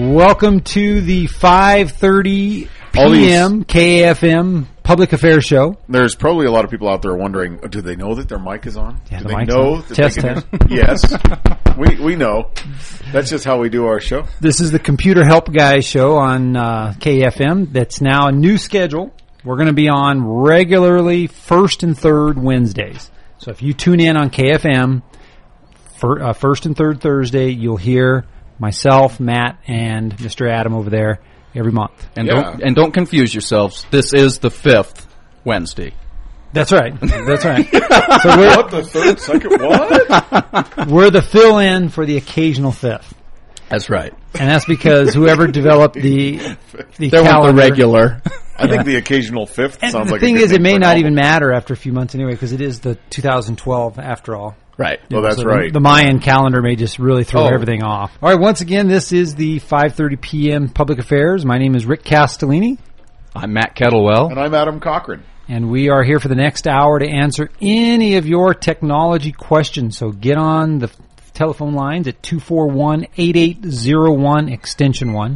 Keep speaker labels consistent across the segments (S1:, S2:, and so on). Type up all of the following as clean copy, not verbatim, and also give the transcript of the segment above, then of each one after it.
S1: Welcome to the 5:30 p.m. KAFM Public Affairs Show.
S2: There's probably a lot of people out there wondering, do they know that their mic is on?
S1: Yeah,
S2: do
S1: the
S2: they
S1: mic's
S2: know
S1: on.
S2: that
S1: Test,
S2: they can
S1: test.
S2: Yes. We know. That's just how we do our show.
S1: This is the Computer Help Guys show on KAFM. That's now a new schedule. We're going to be on regularly first and third Wednesdays. So if you tune in on KFM, first and third Thursday, you'll hear myself, Matt, and Mr. Adam over there every month.
S3: And don't confuse yourselves. This is the fifth Wednesday.
S1: That's right. That's right. So
S2: What, the third, second, what?
S1: we're the fill-in for the occasional fifth.
S3: That's right.
S1: And that's because whoever developed the
S3: They
S1: calendar,
S3: want the regular.
S2: I think the occasional fifth
S1: and
S2: sounds
S1: the
S2: like
S1: thing
S2: a good
S1: is, it
S2: name
S1: may
S2: for an
S1: not
S2: album.
S1: even matter after a few months anyway, because it is the 2012 after all.
S3: Right.
S2: Oh, that's
S1: So
S2: right.
S1: The Mayan calendar may just really throw
S3: Oh.
S1: everything off. All right, once again, this is the 5:30 p.m. Public Affairs. My name is Rick Castellini,
S3: I'm Matt Kettlewell.
S2: And I'm Adam Cochran.
S1: and we are here for the next hour to answer any of your technology questions. So get on the telephone lines at 241-8801 extension 1,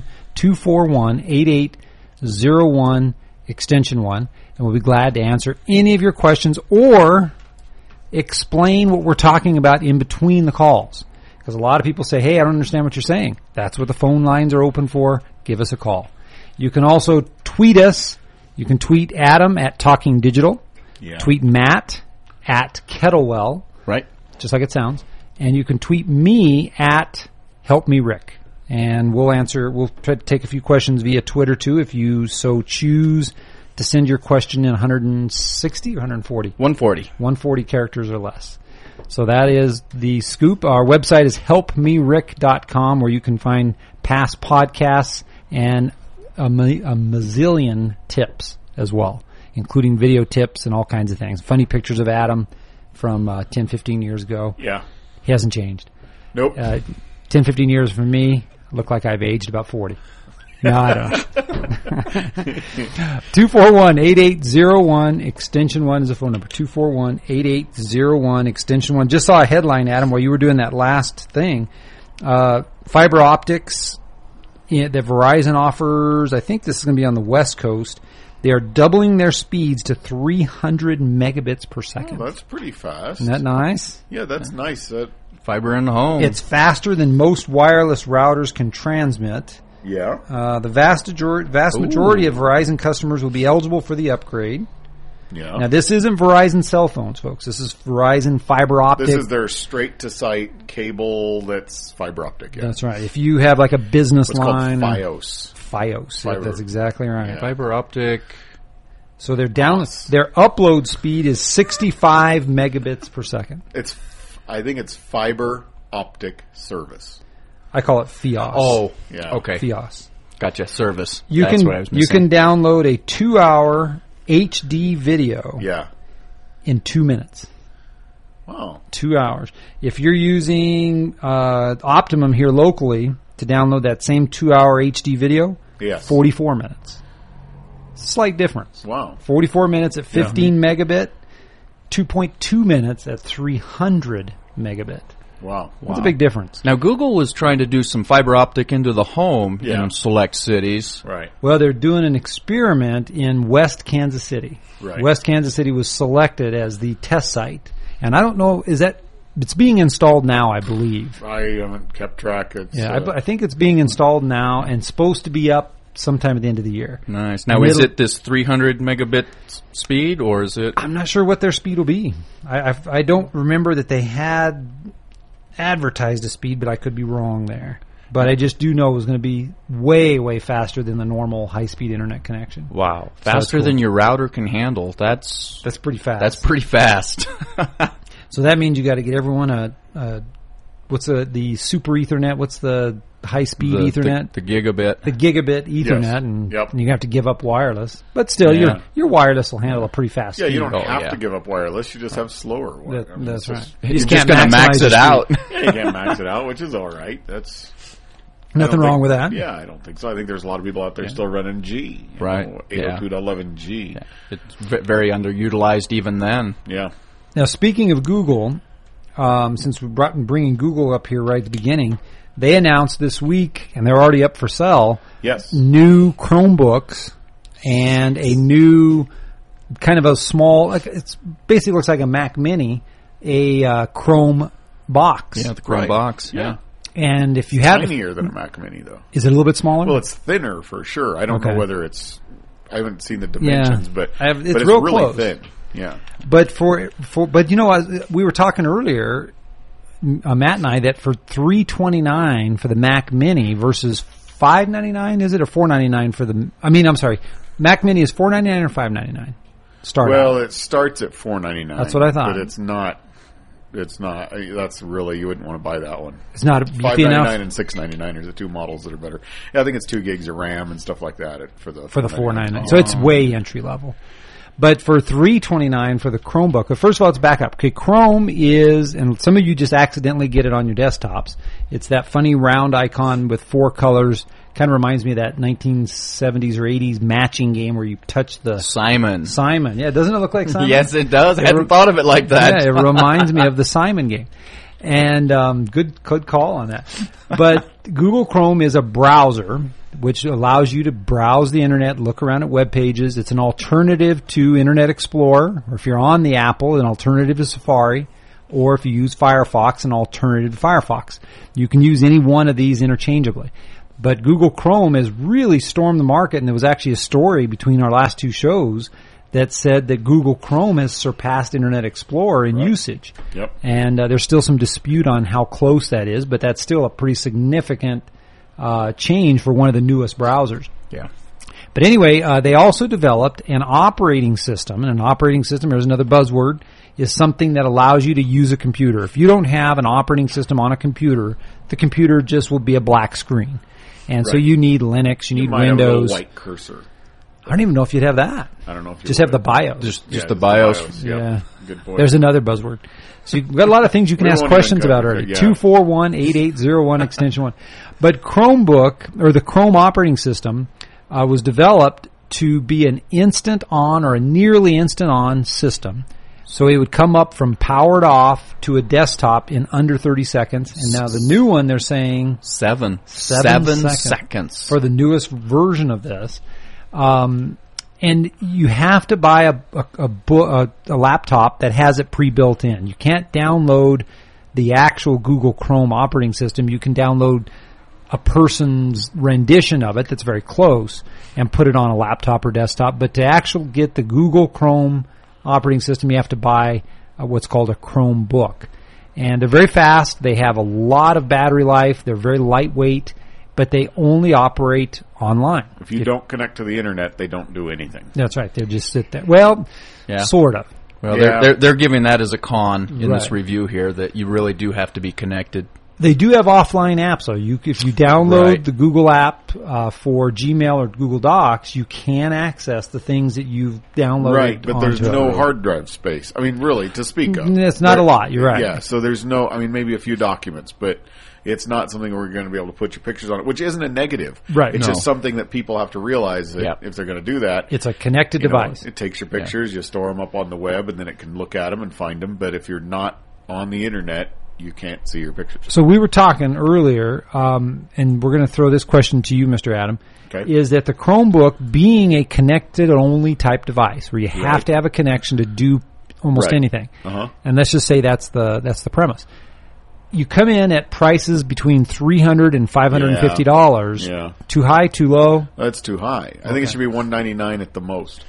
S1: 241-8801 extension 1, and we'll be glad to answer any of your questions or explain what we're talking about in between the calls. Because a lot of people say, hey, I don't understand what you're saying. That's what the phone lines are open for. Give us a call. You can also tweet us. You can tweet Adam at Talking Digital.
S2: Yeah.
S1: Tweet Matt at Kettlewell,
S3: Right.
S1: just like it sounds. And you can tweet me at Help Me Rick. And we'll try to take a few questions via Twitter too if you so choose to send your question in 160 or 140.
S3: 140.
S1: 140 characters or less. So that is the scoop. Our website is helpmerick.com, where you can find past podcasts and a mazillion tips as well, including video tips and all kinds of things. Funny pictures of Adam from 10, 15 years ago.
S2: Yeah.
S1: He hasn't changed.
S2: Nope.
S1: 10, 15 years for me, I look like I've aged about 40. No, I don't. 241-8801 extension 1 is the phone number. 241-8801 extension 1. Just saw a headline, Adam, while you were doing that last thing. Fiber optics that Verizon offers. I think this is going to be on the West Coast. They are doubling their speeds to 300 megabits per second.
S2: Oh, that's pretty fast.
S1: Isn't that nice?
S2: Yeah, that's nice.
S3: Fiber in the home.
S1: It's faster than most wireless routers can transmit.
S2: Yeah.
S1: The vast majority of Verizon customers will be eligible for the upgrade.
S2: Yeah.
S1: Now, this isn't Verizon cell phones, folks. This is Verizon fiber optic.
S2: This is their straight-to-site cable that's fiber optic. Yeah.
S1: That's right. If you have like a business
S2: What's
S1: line.
S2: called FiOS.
S1: FiOS.
S2: Fiber.
S1: That's exactly right.
S2: Yeah.
S3: fiber optic.
S1: So their upload speed is 65 megabits per second.
S2: I think it's fiber optic service.
S1: I call it FiOS.
S3: Oh,
S2: Yeah.
S3: okay.
S1: FiOS.
S3: Gotcha. Service.
S1: You
S3: That's
S1: can
S3: what I was
S1: you
S3: missing.
S1: can download a 2-hour HD video
S2: Yeah.
S1: in 2 minutes.
S2: Wow.
S1: 2 hours. If you're using Optimum here locally to download that same 2-hour HD video,
S2: Yes.
S1: 44 minutes. Slight difference.
S2: Wow.
S1: 44 minutes at 15 megabit, 2.2 minutes at 300 megabit.
S2: Wow.
S1: That's a big difference.
S3: Now, Google was trying to do some fiber optic into the home
S2: Yeah.
S3: in select cities.
S2: Right.
S1: Well, they're doing an experiment in West Kansas City.
S2: Right.
S1: West Kansas City was selected as the test site. And I don't know, it's being installed now, I believe.
S2: I haven't kept track.
S1: I think it's being installed now and supposed to be up sometime at the end of the year.
S3: Nice. Now, is it this 300 megabit speed, or is it?
S1: I'm not sure what their speed will be. I don't remember that they had advertised a speed, but I could be wrong there. But I just do know it was going to be way, way faster than the normal high-speed internet connection.
S3: Wow.
S1: that's
S3: Faster
S1: cool.
S3: than your router can handle. That's
S1: pretty fast.
S3: That's pretty fast.
S1: So that means you got to get everyone what's the super Ethernet? What's the high-speed Ethernet?
S3: The gigabit.
S1: The gigabit Ethernet,
S2: Yes.
S1: and
S2: Yep.
S1: you have to give up wireless. But still,
S3: Yeah.
S1: your wireless will handle a pretty fast
S2: Yeah,
S1: speed.
S2: you don't
S3: Oh,
S2: have
S3: yeah.
S2: to give up wireless. You just have slower wireless.
S1: That's right. You
S3: You're
S1: just
S3: just
S1: can't
S3: going to max
S1: maximize
S3: it
S1: your
S3: out.
S2: Yeah, you can't max it out, which is all right. That's
S1: Nothing wrong with that.
S2: Yeah, I don't think so. I think there's a lot of people out there still running G.
S3: Right.
S2: 802.11g.
S3: Yeah. It's very underutilized even then.
S2: Yeah.
S1: Now, speaking of Google, since we're bringing Google up here right at the beginning, they announced this week, and they're already up for sale,
S2: Yes.
S1: new Chromebooks and a new kind of a small, it's basically looks like a Mac Mini, a Chrome box.
S3: Yeah, the Chrome
S2: Right.
S3: box.
S2: Yeah.
S1: And if you have,
S2: Tinier than a Mac Mini, though.
S1: is it a little bit smaller?
S2: Well, it's thinner for sure. I don't
S1: Okay.
S2: know whether it's. I haven't seen the dimensions, but
S1: It's
S2: but it's
S1: real
S2: really
S1: close.
S2: thin. Yeah.
S1: But but you know, we were talking earlier, Matt and I, that for $329 for the Mac Mini versus $599, is it, or $499 for the? I mean, I'm sorry, Mac Mini is $499 or $599. Start
S2: Well,
S1: out.
S2: it starts at $499.
S1: That's what I thought.
S2: But it's not. It's not. That's really, you wouldn't want to buy that one.
S1: It's not beefy enough
S2: $599 and $699 are the two models that are better. Yeah, I think it's 2 gigs of RAM and stuff like that for the
S1: $499. So it's way entry level. But for $329 for the Chromebook, but first of all, let's back up. Okay, Chrome is, and some of you just accidentally get it on your desktops. It's that funny round icon with 4 colors. Kind of reminds me of that 1970s or 80s matching game where you touch the
S3: Simon.
S1: Yeah, doesn't it look like Simon?
S3: Yes, it does. I hadn't thought of it like that.
S1: Yeah, it reminds me of the Simon game. And good call on that. But Google Chrome is a browser which allows you to browse the internet, look around at web pages. It's an alternative to Internet Explorer, or if you're on the Apple, an alternative to Safari, or if you use Firefox, an alternative to Firefox. You can use any one of these interchangeably. But Google Chrome has really stormed the market, and there was actually a story between our last 2 shows that said that Google Chrome has surpassed Internet Explorer in usage.
S2: Yep.
S1: And there's still some dispute on how close that is, but that's still a pretty significant change for one of the newest browsers.
S3: Yeah.
S1: But anyway, they also developed an operating system, and an operating system, here's another buzzword, is something that allows you to use a computer. If you don't have an operating system on a computer, the computer just will be a black screen. And so
S2: Right.
S1: you need Linux, you need
S2: might have a
S1: Windows.
S2: little white cursor.
S1: I don't even know if you'd have that.
S2: I don't know if you
S1: Just
S2: would.
S1: have the BIOS.
S3: Just the BIOS.
S2: Yep.
S1: Yeah.
S2: Good point.
S1: There's another buzzword. So you've got a lot of things you can
S2: We
S1: ask
S2: won't
S1: questions
S2: even go
S1: about
S2: there,
S1: already.
S2: yeah.
S1: 241-8801 extension 1. But Chromebook, or the Chrome operating system, was developed to be an instant on or a nearly instant on system. So it would come up from powered off to a desktop in under 30 seconds. And now the new one, they're saying
S3: Seven
S1: seconds
S3: seconds.
S1: for the newest version of this. And you have to buy a laptop that has it pre-built in. You can't download the actual Google Chrome operating system. You can download a person's rendition of it that's very close and put it on a laptop or desktop. But to actually get the Google Chrome operating system, you have to buy what's called a Chromebook. And they're very fast. They have a lot of battery life. They're very lightweight, but they only operate online.
S2: If you don't connect to the internet, they don't do anything.
S1: That's right. They just sit there. Well,
S3: Yeah.
S1: sort of.
S3: Well,
S2: Yeah.
S3: they're giving that as a con in this
S1: Right.
S3: review here, that you really do have to be connected.
S1: They do have offline apps, though. If you download
S3: Right.
S1: the Google app for Gmail or Google Docs, you can access the things that you've downloaded.
S2: Right, but there's
S1: onto
S2: no
S1: it.
S2: hard drive space. I mean, really, to speak of.
S1: It's not a lot. You're right.
S2: Yeah, so there's no, I mean, maybe a few documents, but it's not something where you're going to be able to put your pictures on it, which isn't a negative.
S1: Right.
S2: It's
S3: No.
S2: just something that people have to realize that
S3: Yep.
S2: if they're going to do that,
S1: It's a connected
S2: you know,
S1: device.
S2: it takes your pictures, you store them up on the web, and then it can look at them and find them. But if you're not on the internet, you can't see your pictures.
S1: So we were talking earlier, and we're going to throw this question to you, Mr. Adam,
S2: Okay.
S1: is that the Chromebook being a connected-only type device, where you have
S2: Right.
S1: to have a connection to do almost
S2: Right.
S1: anything,
S2: Uh-huh.
S1: and let's just say that's the premise. You come in at prices between $300 and $550.
S2: Yeah.
S1: Too high, too low?
S2: That's too high. I think it should be $199 at the most.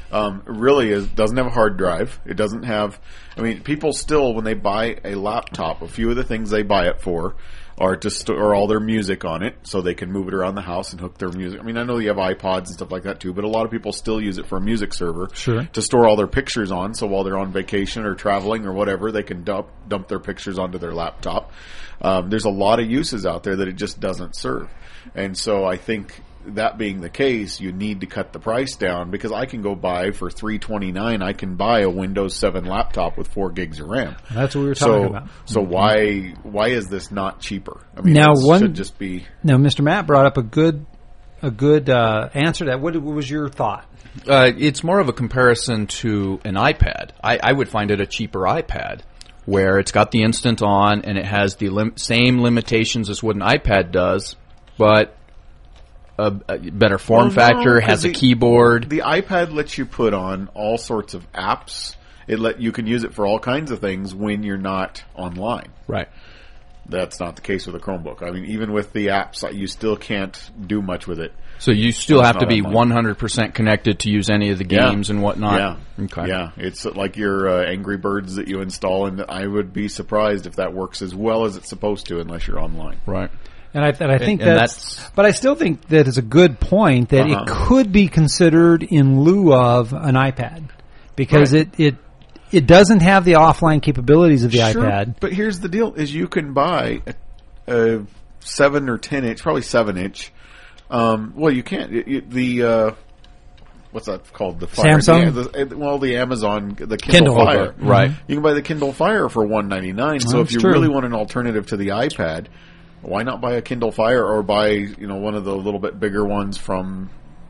S2: Really doesn't have a hard drive. It doesn't have, I mean, people still, when they buy a laptop, a few of the things they buy it for are to store all their music on it so they can move it around the house and hook their music. I mean, I know you have iPods and stuff like that too, but a lot of people still use it for a music server.
S1: Sure.
S2: To store all their pictures on, so while they're on vacation or traveling or whatever, they can dump their pictures onto their laptop. There's a lot of uses out there that it just doesn't serve. And so I think that being the case, you need to cut the price down, because I can go buy for $329. I can buy a Windows 7 laptop with 4 gigs of RAM.
S1: That's what we were talking about.
S2: So why is this not cheaper? I mean,
S1: Now,
S2: it should just be.
S1: Now, Mr. Matt brought up a good answer to that. What was your thought?
S3: It's more of a comparison to an iPad. I would find it a cheaper iPad. where it's got the instant on and it has the same limitations as what an iPad does, but a better form factor, has a keyboard.
S2: The iPad lets you put on all sorts of apps. You can use it for all kinds of things when you're not online.
S3: Right.
S2: That's not the case with a Chromebook. I mean, even with the apps, you still can't do much with it.
S3: So you still have to be 100% connected to use any of the games and whatnot?
S2: Yeah.
S3: Okay.
S2: Yeah. It's like your Angry Birds that you install, and I would be surprised if that works as well as it's supposed to unless you're online.
S3: Right.
S1: And I think but I still think that is a good point that it could be considered in lieu of an iPad because it doesn't have the offline capabilities of the iPad.
S2: But here's the deal: is you can buy a 7 or 10 inch, probably 7 inch. Well, you can't. What's that called? The Fire.
S1: Samsung.
S2: The Amazon, the Kindle Fire.
S3: Right.
S2: You can buy the Kindle Fire for $199. So if you really want an alternative to the iPad, why not buy a Kindle Fire or buy one of the little bit bigger ones from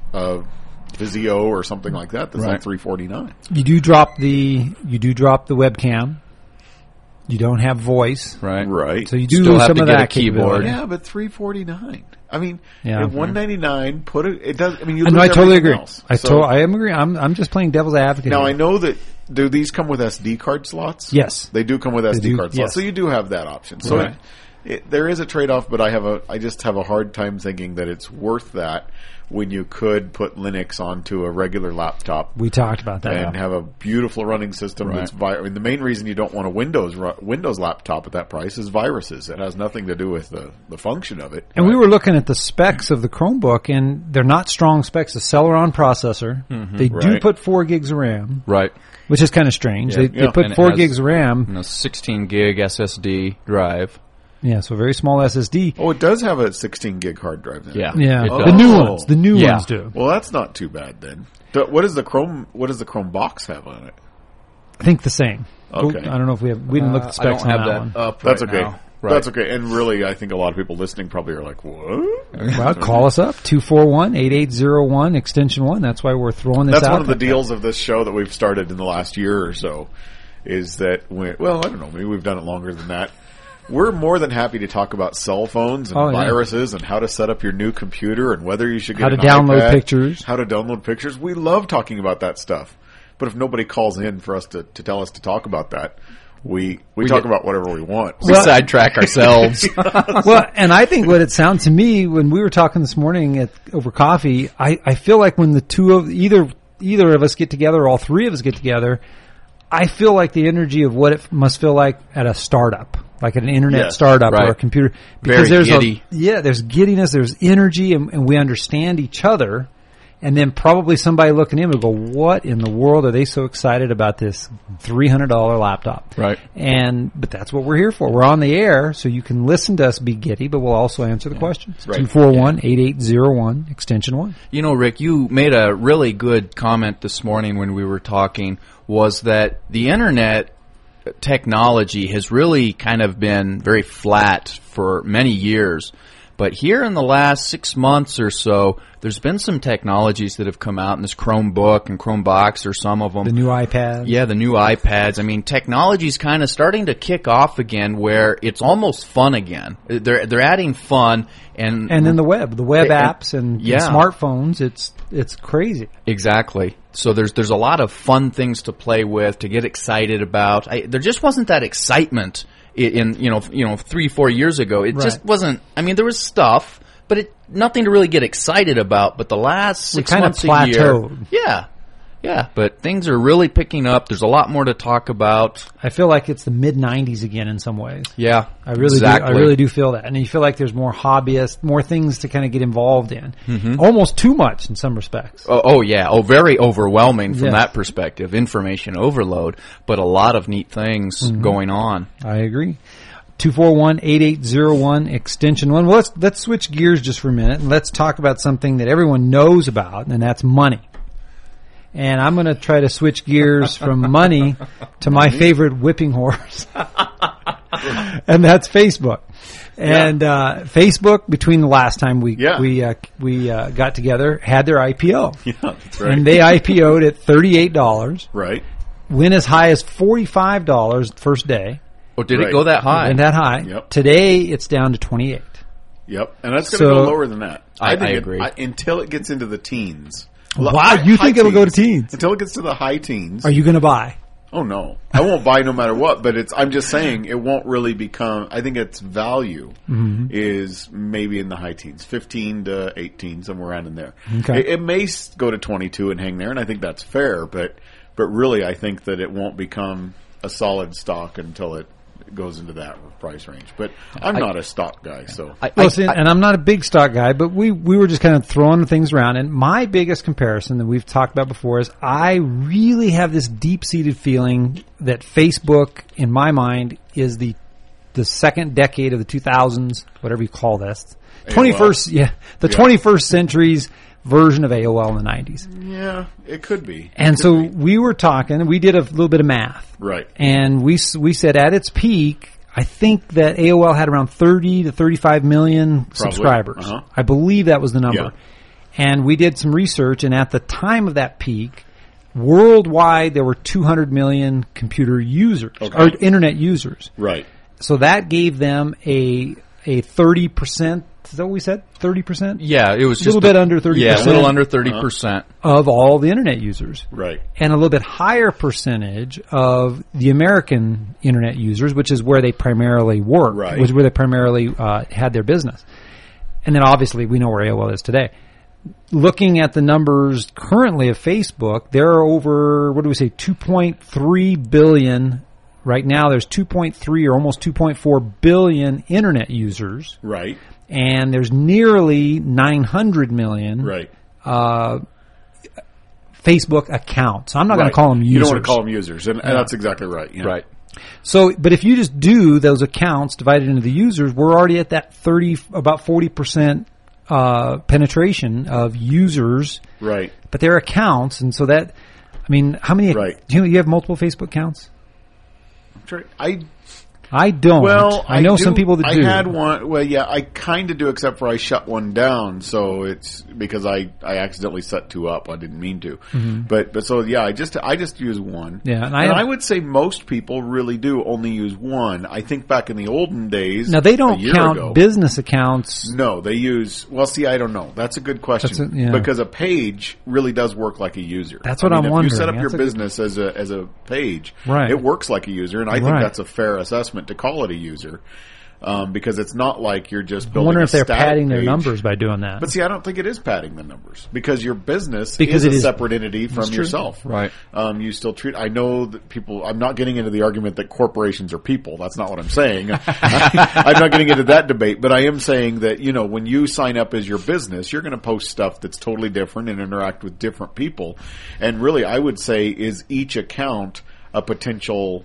S2: Vizio or something like that? That's like $349.
S1: You do drop the webcam. You don't have voice.
S2: Right.
S1: So you do
S3: still
S1: lose
S3: have
S1: some
S3: to
S1: of
S3: get
S1: that
S3: a keyboard.
S1: capability.
S2: Yeah, but $349. I mean,
S1: Yeah.
S2: at $199, it does. I mean, you
S1: I
S2: lose
S1: know. I totally
S2: everything
S1: agree.
S2: else.
S1: I am agree. I'm just playing devil's advocate.
S2: Now
S1: here.
S2: I know that do these come with SD card slots?
S1: Yes.
S2: They do come with SD card slots.
S1: yes.
S2: So you do have that option. So
S3: Right.
S2: there is a trade-off, but I just have a hard time thinking that it's worth that when you could put Linux onto a regular laptop
S1: We talked about that.
S2: and have a beautiful running system.
S3: Right.
S2: That's the main reason you don't want a Windows laptop at that price is viruses. It has nothing to do with the function of it.
S1: And we were looking at the specs of the Chromebook, and they're not strong specs. The Celeron processor. They do
S2: Right.
S1: put 4 gigs of RAM,
S3: Right.
S1: which is kind of strange. They
S3: And
S1: put
S3: it
S1: 4
S3: has-
S1: gigs of RAM.
S3: And a 16 gig SSD drive.
S1: Yeah, so a very small SSD.
S2: Oh, it does have a 16 gig hard drive. Then.
S3: Yeah.
S1: Yeah,
S3: It
S1: the
S3: does.
S1: new ones. The new
S3: Yeah.
S1: ones do.
S2: Well, that's not too bad then. What does the Chrome box have on it?
S1: I think the same.
S2: Okay.
S1: I don't know if we didn't look at the
S3: I don't
S1: specs on
S3: have
S1: that
S3: that
S1: one.
S3: up
S2: That's
S3: right
S2: okay.
S3: now. Right.
S2: That's okay. And really, I think a lot of people listening probably are like, "What?"
S1: Well, call us up 241-8801 extension 1. That's why we're throwing this
S2: That's
S1: out.
S2: one of the deals of this show that we've started in the last year or so. Is that I don't know. Maybe we've done it longer than that. We're more than happy to talk about cell phones and viruses and how to set up your new computer and whether you should get
S1: How to
S2: an
S1: download
S2: iPad,
S1: pictures.
S2: How to download pictures. We love talking about that stuff. But if nobody calls in for us to tell us to talk about that, we talk about whatever we want.
S3: We sidetrack ourselves.
S1: Well, and I think what it sounds to me when we were talking this morning over coffee, I feel like when the two of either of us get together or all three of us get together, I feel like the energy of what it must feel like at a startup, like at an internet startup or a computer, because
S3: Very giddy.
S1: there's giddiness, there's energy, and we understand each other. And then probably somebody looking in will go, what in the world are they so excited about this $300 laptop?
S3: Right.
S1: But that's what we're here for. We're on the air, so you can listen to us be giddy, but we'll also answer the questions.
S2: Right.
S1: 241-8801, extension 1.
S3: You know, Rick, you made a really good comment this morning when we were talking, was that the internet technology has really kind of been very flat for many years. But here in the last 6 months or so, there's been some technologies that have come out, and this Chromebook and Chromebox are some of them.
S1: The new iPad.
S3: Yeah, the new iPads. I mean, technology's kind of starting to kick off again, where it's almost fun again. They're adding fun, and
S1: then the web apps and smartphones. It's crazy.
S3: Exactly. So there's a lot of fun things to play with, to get excited about. There just wasn't that excitement in 3-4 years ago. It just wasn't. I mean, there was stuff, but nothing to really get excited about. But the last 6 months a year,
S1: plateaued.
S3: Yeah. But things are really picking up. There's a lot more to talk about.
S1: I feel like it's the mid-90s again in some ways.
S3: Yeah,
S1: I really do feel that. And you feel like there's more hobbyists, more things to kind of get involved in. Mm-hmm. Almost too much in some respects.
S3: Oh yeah. Oh, very overwhelming from that perspective. Information overload, but a lot of neat things going on.
S1: I agree. 241-8801, extension 1. Well, let's switch gears just for a minute and let's talk about something that everyone knows about, and that's money. And I'm going to try to switch gears from money to my favorite whipping horse, and that's Facebook. And Facebook, between the last time we got together, had their IPO.
S2: Yeah, that's right.
S1: And they IPO'd at $38.
S2: Right.
S1: Went as high as $45 the first day.
S3: Oh, did
S2: Right.
S3: it go that high?
S1: And that high.
S2: Yep.
S1: Today, it's down to 28.
S2: Yep, and that's going to
S1: So-
S2: go lower than that.
S3: I
S2: think
S3: agree.
S2: Until it gets into the teens.
S1: Wow, you think it'll go to teens?
S2: Until it gets to the high teens.
S1: Are you going to buy?
S2: Oh no, I won't buy no matter what. But I'm just saying it won't really become. I think its value is maybe in the high teens, 15 to 18, somewhere around in there.
S1: Okay.
S2: It may go to 22 and hang there, and I think that's fair. But really, I think that it won't become a solid stock until it goes into that price range. But I'm not a stock guy, so
S1: And I'm not a big stock guy, but we were just kind of throwing things around. And my biggest comparison that we've talked about before is I really have this deep-seated feeling that Facebook, in my mind, is the second decade of the 2000s, whatever you call this. 21st, the 21st century's version of AOL in the 90s.
S2: yeah, it could be.
S1: And so we were talking, we did a little bit of math.
S2: Right.
S1: And we said at its peak, I think that AOL had around 30 to 35 million subscribers.
S2: Uh-huh.
S1: I believe that was the number.
S2: Yeah.
S1: And we did some research, and at the time of that peak, worldwide there were 200 million computer users, or internet users.
S2: Right.
S1: So that gave them a 30%, is that what we said? 30%?
S3: Yeah, it was just
S1: a little bit under 30%.
S3: Yeah, a little under 30%.
S1: Of all the internet users.
S2: Right.
S1: And a little bit higher percentage of the American internet users, which is where they primarily work,
S2: Right.
S1: which is where they primarily had their business. And then obviously we know where AOL is today. Looking at the numbers currently of Facebook, there are over, 2.3 billion. Right now there's 2.3 or almost 2.4 billion internet users.
S2: Right.
S1: And there's nearly 900 million
S2: Right.
S1: Facebook accounts. I'm not going to call them users.
S2: You don't want to call them users, and that's exactly right. Yeah.
S3: Right.
S1: So, but if you just do those accounts divided into the users, we're already at that about 40% penetration of users.
S2: Right.
S1: But they're accounts, and so that, I mean, how many?
S2: Right.
S1: Do you have multiple Facebook accounts?
S2: I
S1: don't.
S2: Well,
S1: I know
S2: do.
S1: some people that do.
S2: I had one. Well, yeah, I kind of do, except for I shut one down. So it's because I accidentally set two up. I didn't mean to.
S1: Mm-hmm.
S2: But so yeah, I just use one.
S1: Yeah, and
S2: I would say most people really do only use one. I think back in the olden days.
S1: Now they don't
S2: a year
S1: count
S2: ago,
S1: business accounts.
S2: No, they use. Well, see, I don't know. That's a good question because a page really does work like a user.
S1: That's what I'm
S2: if
S1: wondering.
S2: You set up your
S1: That's
S2: business as a page.
S1: Right.
S2: It works like a user, and I think
S1: Right.
S2: that's a fair assessment to call it a user. Because it's not like you're just
S1: I
S2: building
S1: wonder
S2: a
S1: if they're
S2: static
S1: padding their
S2: page.
S1: numbers by doing that.
S2: But see, I don't think it is padding the numbers because your business
S1: Because
S2: is
S1: it
S2: a
S1: is-
S2: separate entity from
S1: true.
S2: yourself.
S3: Right.
S2: You still treat. I know that people. I'm not getting into the argument that corporations are people. That's not what I'm saying. I'm not getting into that debate. But I am saying that when you sign up as your business, you're going to post stuff that's totally different and interact with different people. And really, I would say is each account a potential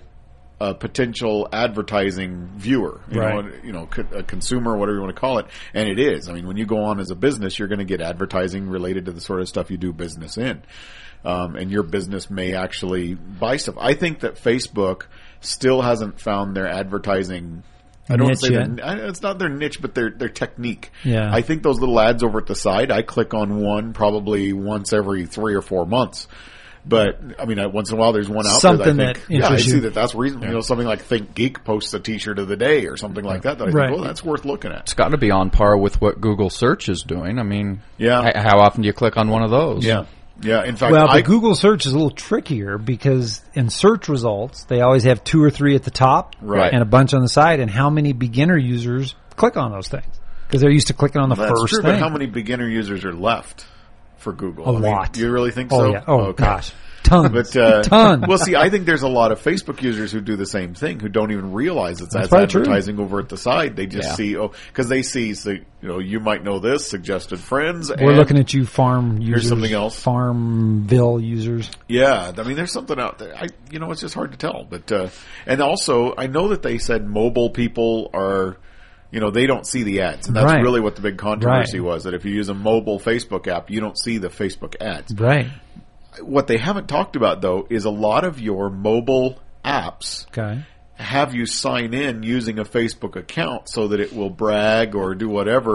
S2: advertising viewer,
S1: Right.
S2: a consumer, whatever you want to call it. And it is. I mean, when you go on as a business, you're going to get advertising related to the sort of stuff you do business in. And your business may actually buy stuff. I think that Facebook still hasn't found their advertising. I don't
S1: Niche
S2: say
S1: yet.
S2: it's not their niche, but their technique.
S1: Yeah.
S2: I think those little ads over at the side, I click on one probably once every 3 or 4 months. But I mean, once in a while, there's one out
S1: Something
S2: there that I think,
S1: that
S2: I
S1: interests
S2: see
S1: you.
S2: that's reasonable. Something like Think Geek posts a T-shirt of the day or something like that. That I
S1: Right.
S2: think, well, that's worth looking at.
S3: It's got to be on par with what Google search is doing. I mean,
S2: Yeah.
S3: how often do you click on one of those?
S2: Yeah. In fact,
S1: Well, but Google search is a little trickier because in search results, they always have 2 or 3 at the top
S2: Right.
S1: and a bunch on the side. And how many beginner users click on those things? Because they're used to clicking on the
S2: that's
S1: first
S2: true.
S1: thing.
S2: But how many beginner users are left for Google?
S1: A
S2: I mean,
S1: lot.
S2: do you really think
S1: Oh,
S2: so?
S1: yeah. Oh,
S2: Okay.
S1: gosh. Tons.
S2: But
S1: Tons.
S2: well, see, I think there's a lot of Facebook users who do the same thing, who don't even realize it's
S1: That's probably true.
S2: advertising over at the side. They just
S3: Yeah.
S2: see, because they see, you might know this, suggested friends.
S1: We're
S2: and
S1: looking at you, farm users.
S2: Here's something else.
S1: Farmville users.
S2: Yeah, I mean, there's something out there. It's just hard to tell. But and also, I know that they said mobile people are, they don't see the ads, and that's
S1: Right.
S2: really what the big controversy
S1: Right.
S2: was. That if you use a mobile Facebook app, you don't see the Facebook ads.
S1: Right.
S2: What they haven't talked about though is a lot of your mobile apps
S1: Okay.
S2: have you sign in using a Facebook account so that it will brag or do whatever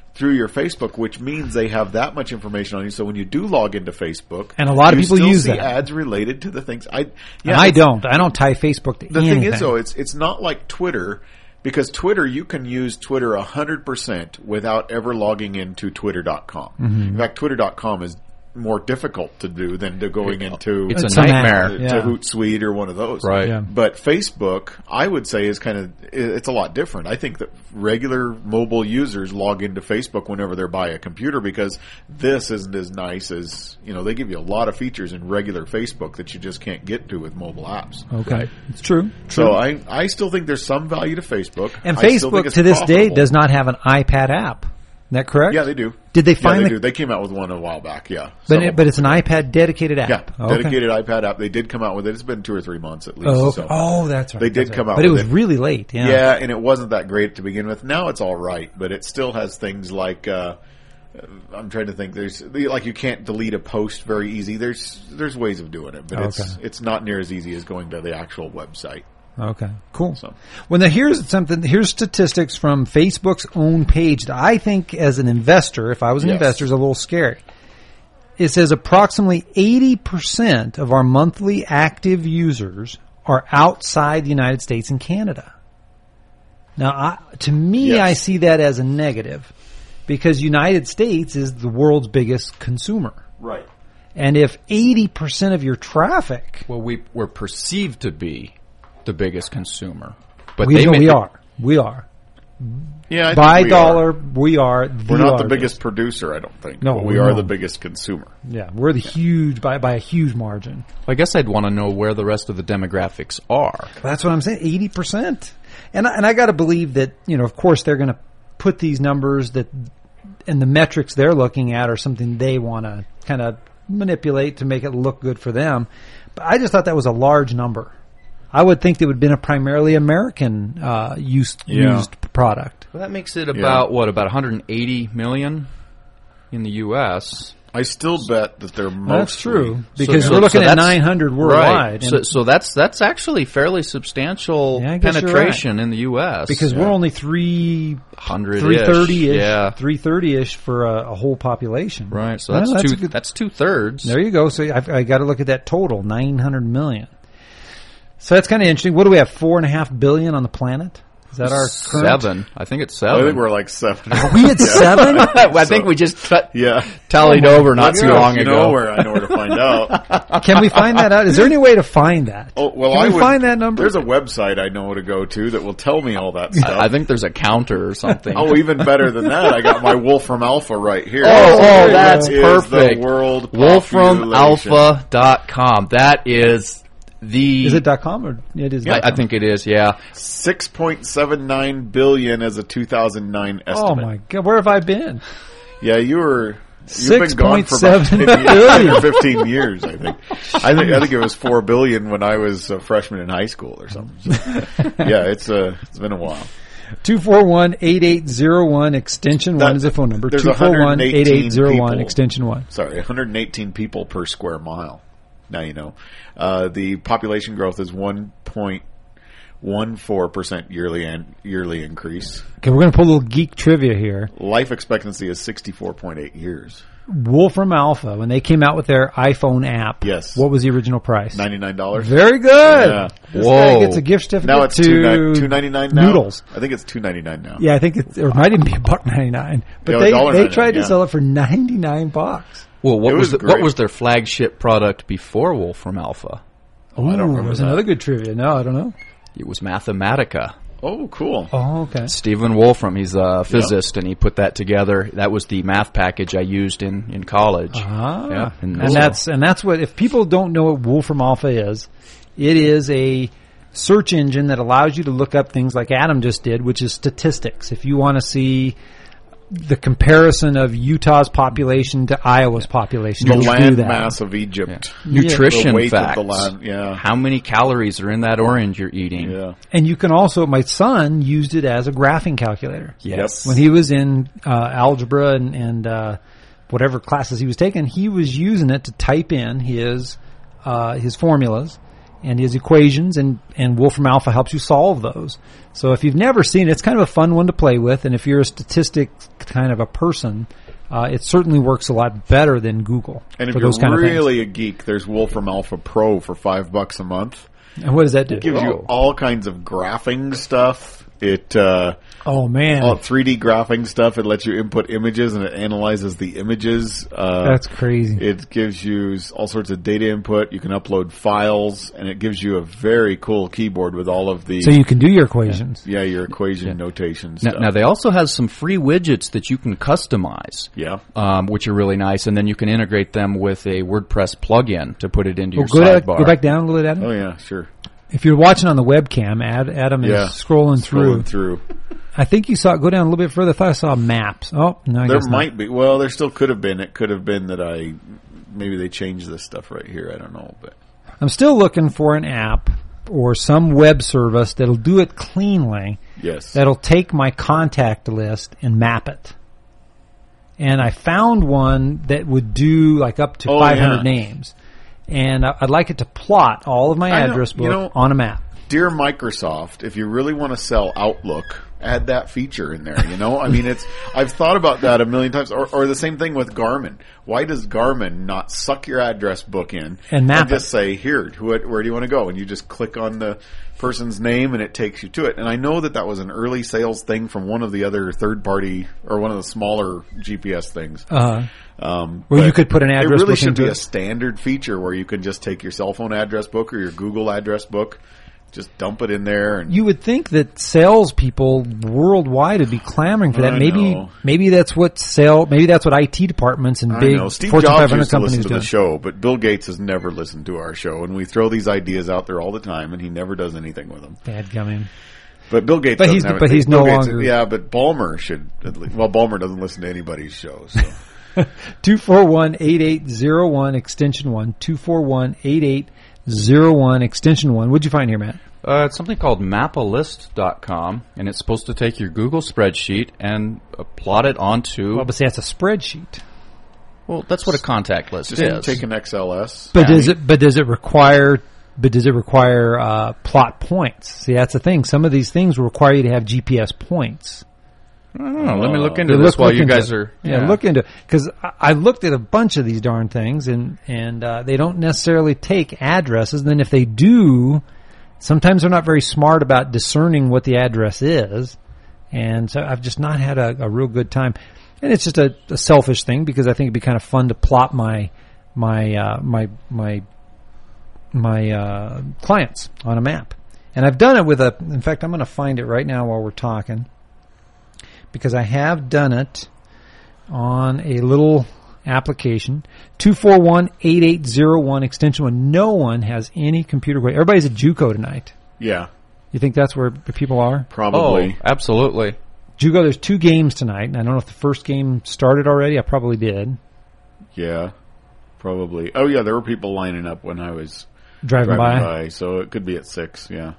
S2: through your Facebook, which means they have that much information on you. So when you do log into Facebook,
S1: And a lot of
S2: you
S1: people
S2: still
S1: use
S2: see
S1: that.
S2: ads related to the things.
S1: And I don't tie Facebook to
S2: The
S1: anything.
S2: thing is, though, it's not like Twitter, because Twitter, you can use Twitter 100% without ever logging into Twitter.com. In fact, Twitter.com is more difficult to do than to going into
S3: It's
S1: It's
S3: a
S1: a
S3: nightmare.
S1: mess.
S2: to
S1: Yeah.
S2: Hootsuite or one of those.
S3: Right.
S1: Yeah.
S2: But Facebook, I would say, is it's a lot different. I think that regular mobile users log into Facebook whenever they're by a computer, because this isn't as nice as, they give you a lot of features in regular Facebook that you just can't get to with mobile apps.
S1: Okay. It's true.
S2: So I still think there's some value to Facebook.
S1: And
S2: I still think
S1: Facebook
S2: it's
S1: to this day
S2: profitable.
S1: does not have an iPad app. Is that correct?
S2: Yeah, they do.
S1: Did they find
S2: Yeah, they
S1: the-
S2: do. They came out with one a while back. Yeah,
S1: But it's an iPad dedicated app.
S2: yeah,
S1: Okay.
S2: dedicated iPad app. They did come out with it. It's been 2 or 3 months at least.
S1: Oh, okay.
S2: So.
S1: Oh, that's right.
S2: They did
S1: That's
S2: come
S1: right.
S2: out
S1: but it
S2: with
S1: was
S2: it.
S1: really late. Yeah.
S2: Yeah, and it wasn't that great to begin with. Now it's all right, but it still has things like I'm trying to think. There's like you can't delete a post very easy. There's ways of doing it, but it's not near as easy as going to the actual website.
S1: Okay, cool.
S2: So.
S1: Well, now here's statistics from Facebook's own page that I think, as an investor, if I was an
S2: Yes.
S1: investor, is a little scary. It says approximately 80% of our monthly active users are outside the United States and Canada. Now, to me,
S2: Yes.
S1: I see that as a negative, because United States is the world's biggest consumer.
S2: Right.
S1: And if 80% of your traffic,
S3: Well, we're perceived to be the biggest consumer, but
S1: we are.
S2: Yeah, I
S1: By
S2: think we
S1: dollar,
S2: are.
S1: we are.
S2: We're not the biggest producer, I don't think.
S1: No,
S2: but we
S1: we're
S2: are
S1: not.
S2: the biggest consumer.
S1: Yeah, we're the huge by a huge margin.
S3: I guess I'd want to know where the rest of the demographics are.
S1: That's what I'm saying. 80%, and I got to believe that of course they're going to put these numbers and the metrics they're looking at are something they want to kind of manipulate to make it look good for them. But I just thought that was a large number. I would think it would have been a primarily American used product.
S3: Well, that makes it about 180 million in the U.S.
S2: I still bet that they're mostly...
S1: That's true, because
S3: So
S1: we're looking at
S3: that's-
S1: 900 worldwide.
S3: Right. So that's actually fairly substantial
S1: Yeah, I guess you're
S3: penetration in the U.S.
S1: because we're only 330-ish, 330-ish for a whole population.
S3: Right. So
S1: Well,
S3: that's
S1: a good-
S3: that's 2/3.
S1: There you go. So I got to look at that total, 900 million. So that's kind of interesting. What do we have? 4.5 billion on the planet? Is that our current?
S3: 7. I think it's
S2: I
S3: 7.
S2: think we're like 7.
S1: We had 7?
S3: I think we just
S2: Yeah.
S3: tallied over not
S2: Look
S3: too
S2: it up.
S3: long
S2: You
S3: ago.
S2: know where I know where to find out.
S1: Can we find that out? Is there any way to find that?
S2: Oh, well,
S1: Can we find that number?
S2: There's a website I know to go to that will tell me all that stuff.
S3: I think there's a counter or something.
S2: Oh, even better than that, I got my Wolfram Alpha right here.
S3: Oh,
S2: This
S3: that's
S2: is
S3: perfect.
S2: The world population.
S3: WolframAlpha.com. That is the...
S1: Is it .com or it is?
S3: I think it is, yeah.
S2: 6.79 billion as a 2009 estimate.
S1: Oh my God, where have I been?
S2: Yeah, you've been gone for
S1: 6.7
S2: about 10
S1: billion.
S2: years, 15 years, I think. I think it was 4 billion when I was a freshman in high school or something. So, yeah, it's been a while.
S1: 241-8801 extension 1 is the phone number.
S2: There's
S1: 241-8801
S2: people.
S1: extension 1.
S2: Sorry, 118 people per square mile. Now you know. The population growth is 1.14% yearly increase.
S1: Okay, we're going to pull a little geek trivia here.
S2: Life expectancy is 64.8 years.
S1: Wolfram Alpha, when they came out with their iPhone app,
S2: Yes.
S1: what was the original price?
S2: $99.
S1: Very good.
S2: Yeah.
S1: This
S3: Whoa.
S1: guy gets a gift certificate
S2: Now it's
S1: to
S2: $2.99 now.
S1: Noodles.
S2: I think it's $2.99 now.
S1: Yeah, I think it might even be $1.99. But
S2: Yeah,
S1: they
S2: $1.99,
S1: tried to
S2: yeah.
S1: sell it for $99.
S3: Well, what
S2: It
S3: was
S2: was
S3: what
S2: great.
S3: was their flagship product before Wolfram Alpha?
S1: Oh,
S2: I don't remember
S1: there's
S2: that.
S1: another good trivia. No, I don't know.
S3: It was Mathematica.
S2: Oh, cool.
S1: Oh, okay.
S3: Stephen Wolfram, he's a physicist, and he put that together. That was the math package I used in college. Yeah,
S1: and that's what, if people don't know what Wolfram Alpha is, it is a search engine that allows you to look up things like Adam just did, which is statistics. If you want to see the comparison of Utah's population to Iowa's population,
S2: The
S1: you'll do
S2: land
S1: that.
S2: mass of Egypt.
S3: Nutrition
S2: The weight
S3: facts.
S2: of the land, yeah.
S3: How many calories are in that orange you're eating?
S2: Yeah.
S1: And you can also, my son used it as a graphing calculator.
S3: Yes.
S1: When he was in algebra and whatever classes he was taking, he was using it to type in his formulas, and he has equations, and Wolfram Alpha helps you solve those. So if you've never seen it, it's kind of a fun one to play with, and if you're a statistic kind of a person, it certainly works a lot better than Google.
S2: And if
S1: for
S2: you're
S1: those kind of
S2: really a geek, there's Wolfram Alpha Pro for $5 a month.
S1: And what does that do?
S2: It gives you all kinds of graphing stuff. It
S1: oh man,
S2: all 3D graphing stuff. It lets you input images and it analyzes the images.
S1: That's crazy.
S2: It gives you all sorts of data input. You can upload files, and it gives you a very cool keyboard with all of the
S1: So you can do your equations.
S2: your equation notation
S3: Now,
S2: stuff.
S3: now they also have some free widgets that you can customize,
S2: Yeah.
S3: which are really nice, and then you can integrate them with a WordPress plugin to put it into your
S1: Go
S3: sidebar.
S1: back down a little bit, Adam.
S2: Oh yeah, sure.
S1: If you're watching on the webcam, Adam is scrolling through. I think you saw it go down a little bit further. I thought I saw maps. Oh, no, I
S2: There
S1: guess not.
S2: might be. Well, there still could have been. It could have been that maybe they changed this stuff right here. I don't know, but
S1: I'm still looking for an app or some web service that'll do it cleanly.
S2: yes.
S1: That'll take my contact list and map it. And I found one that would do like up to 500 names. And I'd like it to plot all of my
S2: I know,
S1: address book
S2: you know-
S1: on a map.
S2: Dear Microsoft, if you really want to sell Outlook, add that feature in there, I mean, I've thought about that a million times. Or the same thing with Garmin. Why does Garmin not suck your address book in
S1: And map
S2: just say, here, where do you want to go? And you just click on the person's name and it takes you to it. And I know that was an early sales thing from one of the other third party or one of the smaller GPS things.
S1: Where you could put an address
S2: It really
S1: book
S2: should
S1: into
S2: be
S1: it.
S2: a standard feature where you can just take your cell phone address book or your Google address book, just dump it in there. And
S1: You would think that salespeople worldwide would be clamoring for that.
S2: I
S1: Maybe
S2: know.
S1: that's what IT departments and
S2: I
S1: big
S2: know. Steve
S1: Fortune
S2: Jobs
S1: 500
S2: used to
S1: companies
S2: listen to
S1: do.
S2: the show, but Bill Gates has never listened to our show, and we throw these ideas out there all the time, and he never does anything with them.
S1: Dadgummit.
S2: But Bill Gates,
S1: But
S2: doesn't
S1: he's-
S2: have
S1: but
S2: anything.
S1: he's
S2: Bill
S1: no
S2: Gates-
S1: longer-
S2: Yeah, but Ballmer should. Well, Ballmer doesn't listen to anybody's show. So
S1: 241-8801 extension 1. 241-8801 extension 1. What'd you find here, Matt?
S3: It's something called mapalist.com, and it's supposed to take your Google spreadsheet and plot it onto...
S1: Well, but see, that's a spreadsheet.
S3: Well, that's what a contact list
S2: just
S3: is.
S2: take an XLS.
S1: But does it require plot points? See, that's the thing. Some of these things will require you to have GPS points.
S3: I don't know. Let me look into
S1: Yeah,
S3: this while you
S1: into
S3: guys
S1: it.
S3: are...
S1: Yeah, look into it. Because I looked at a bunch of these darn things, and they don't necessarily take addresses. And then if they do, sometimes they're not very smart about discerning what the address is. And so I've just not had a real good time. And it's just a selfish thing because I think it'd be kind of fun to plot my clients on a map. And I've done it in fact, I'm going to find it right now while we're talking, because I have done it on a little application, 241-8801 extension 1. No one has any computer. Everybody's at JUCO tonight.
S2: Yeah,
S1: You think that's where the people are?
S2: probably.
S3: Oh, absolutely.
S1: JUCO, there's 2 games tonight, and I don't know if the first game started already. I probably did.
S2: Yeah, probably. Oh, yeah, there were people lining up when I was
S1: Driving by.
S2: so it could be at 6. Yeah.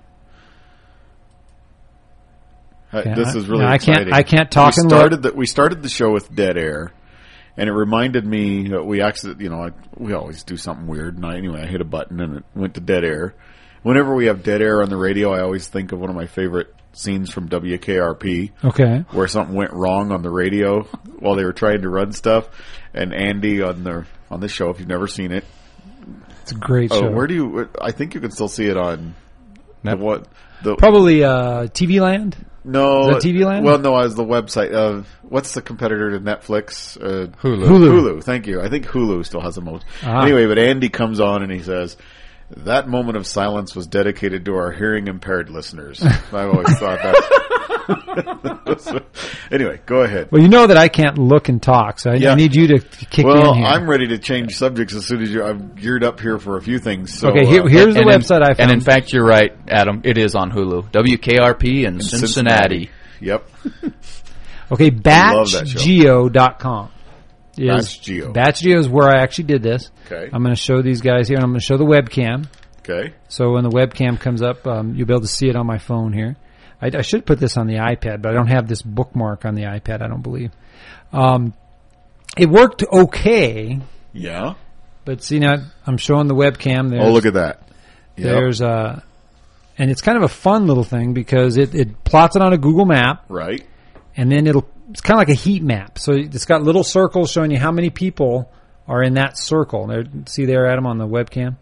S1: Yeah,
S2: This is really
S1: I can't-
S2: exciting.
S1: I can't talk
S2: we
S1: and
S2: started the show with dead air, and it reminded me that we we always do something weird. And I hit a button and it went to dead air. Whenever we have dead air on the radio, I always think of one of my favorite scenes from WKRP,
S1: Okay.
S2: where something went wrong on the radio while they were trying to run stuff. And Andy on the show, if you've never seen it,
S1: It's a great show.
S2: where do you? I think you can still see it on the
S1: Probably TV Land?
S2: No,
S1: Is that TV Land?
S2: Well, no, as the website. What's the competitor to Netflix?
S3: Hulu.
S2: Thank you. I think Hulu still has the most.
S1: Ah.
S2: Anyway, but Andy comes on and he says, "That moment of silence was dedicated to our hearing impaired listeners." I've always thought that. Anyway, go ahead.
S1: Well, you know that I can't look and talk, so I
S2: Yeah.
S1: need you to kick
S2: Well,
S1: in here.
S2: I'm ready to change subjects as soon as I'm geared up here for a few things. So,
S1: Okay, here's the website I found.
S3: And in fact, you're right, Adam. It is on Hulu. WKRP in Cincinnati.
S2: Yep.
S1: Okay,
S2: love that show.
S1: batchgeo.com.
S2: BatchGeo.
S1: BatchGeo is where I actually did this.
S2: Okay.
S1: I'm going to show these guys here, and I'm going to show the webcam.
S2: Okay.
S1: So when the webcam comes up, you'll be able to see it on my phone here. I should put this on the iPad, but I don't have this bookmark on the iPad, I don't believe. It worked okay,
S2: Yeah.
S1: but see now, I'm showing the webcam there.
S2: Oh, look at that. Yep.
S1: There's and it's kind of a fun little thing because it plots it on a Google map,
S2: Right.
S1: and then it's kind of like a heat map. So it's got little circles showing you how many people are in that circle. There, see there, Adam, on the webcam?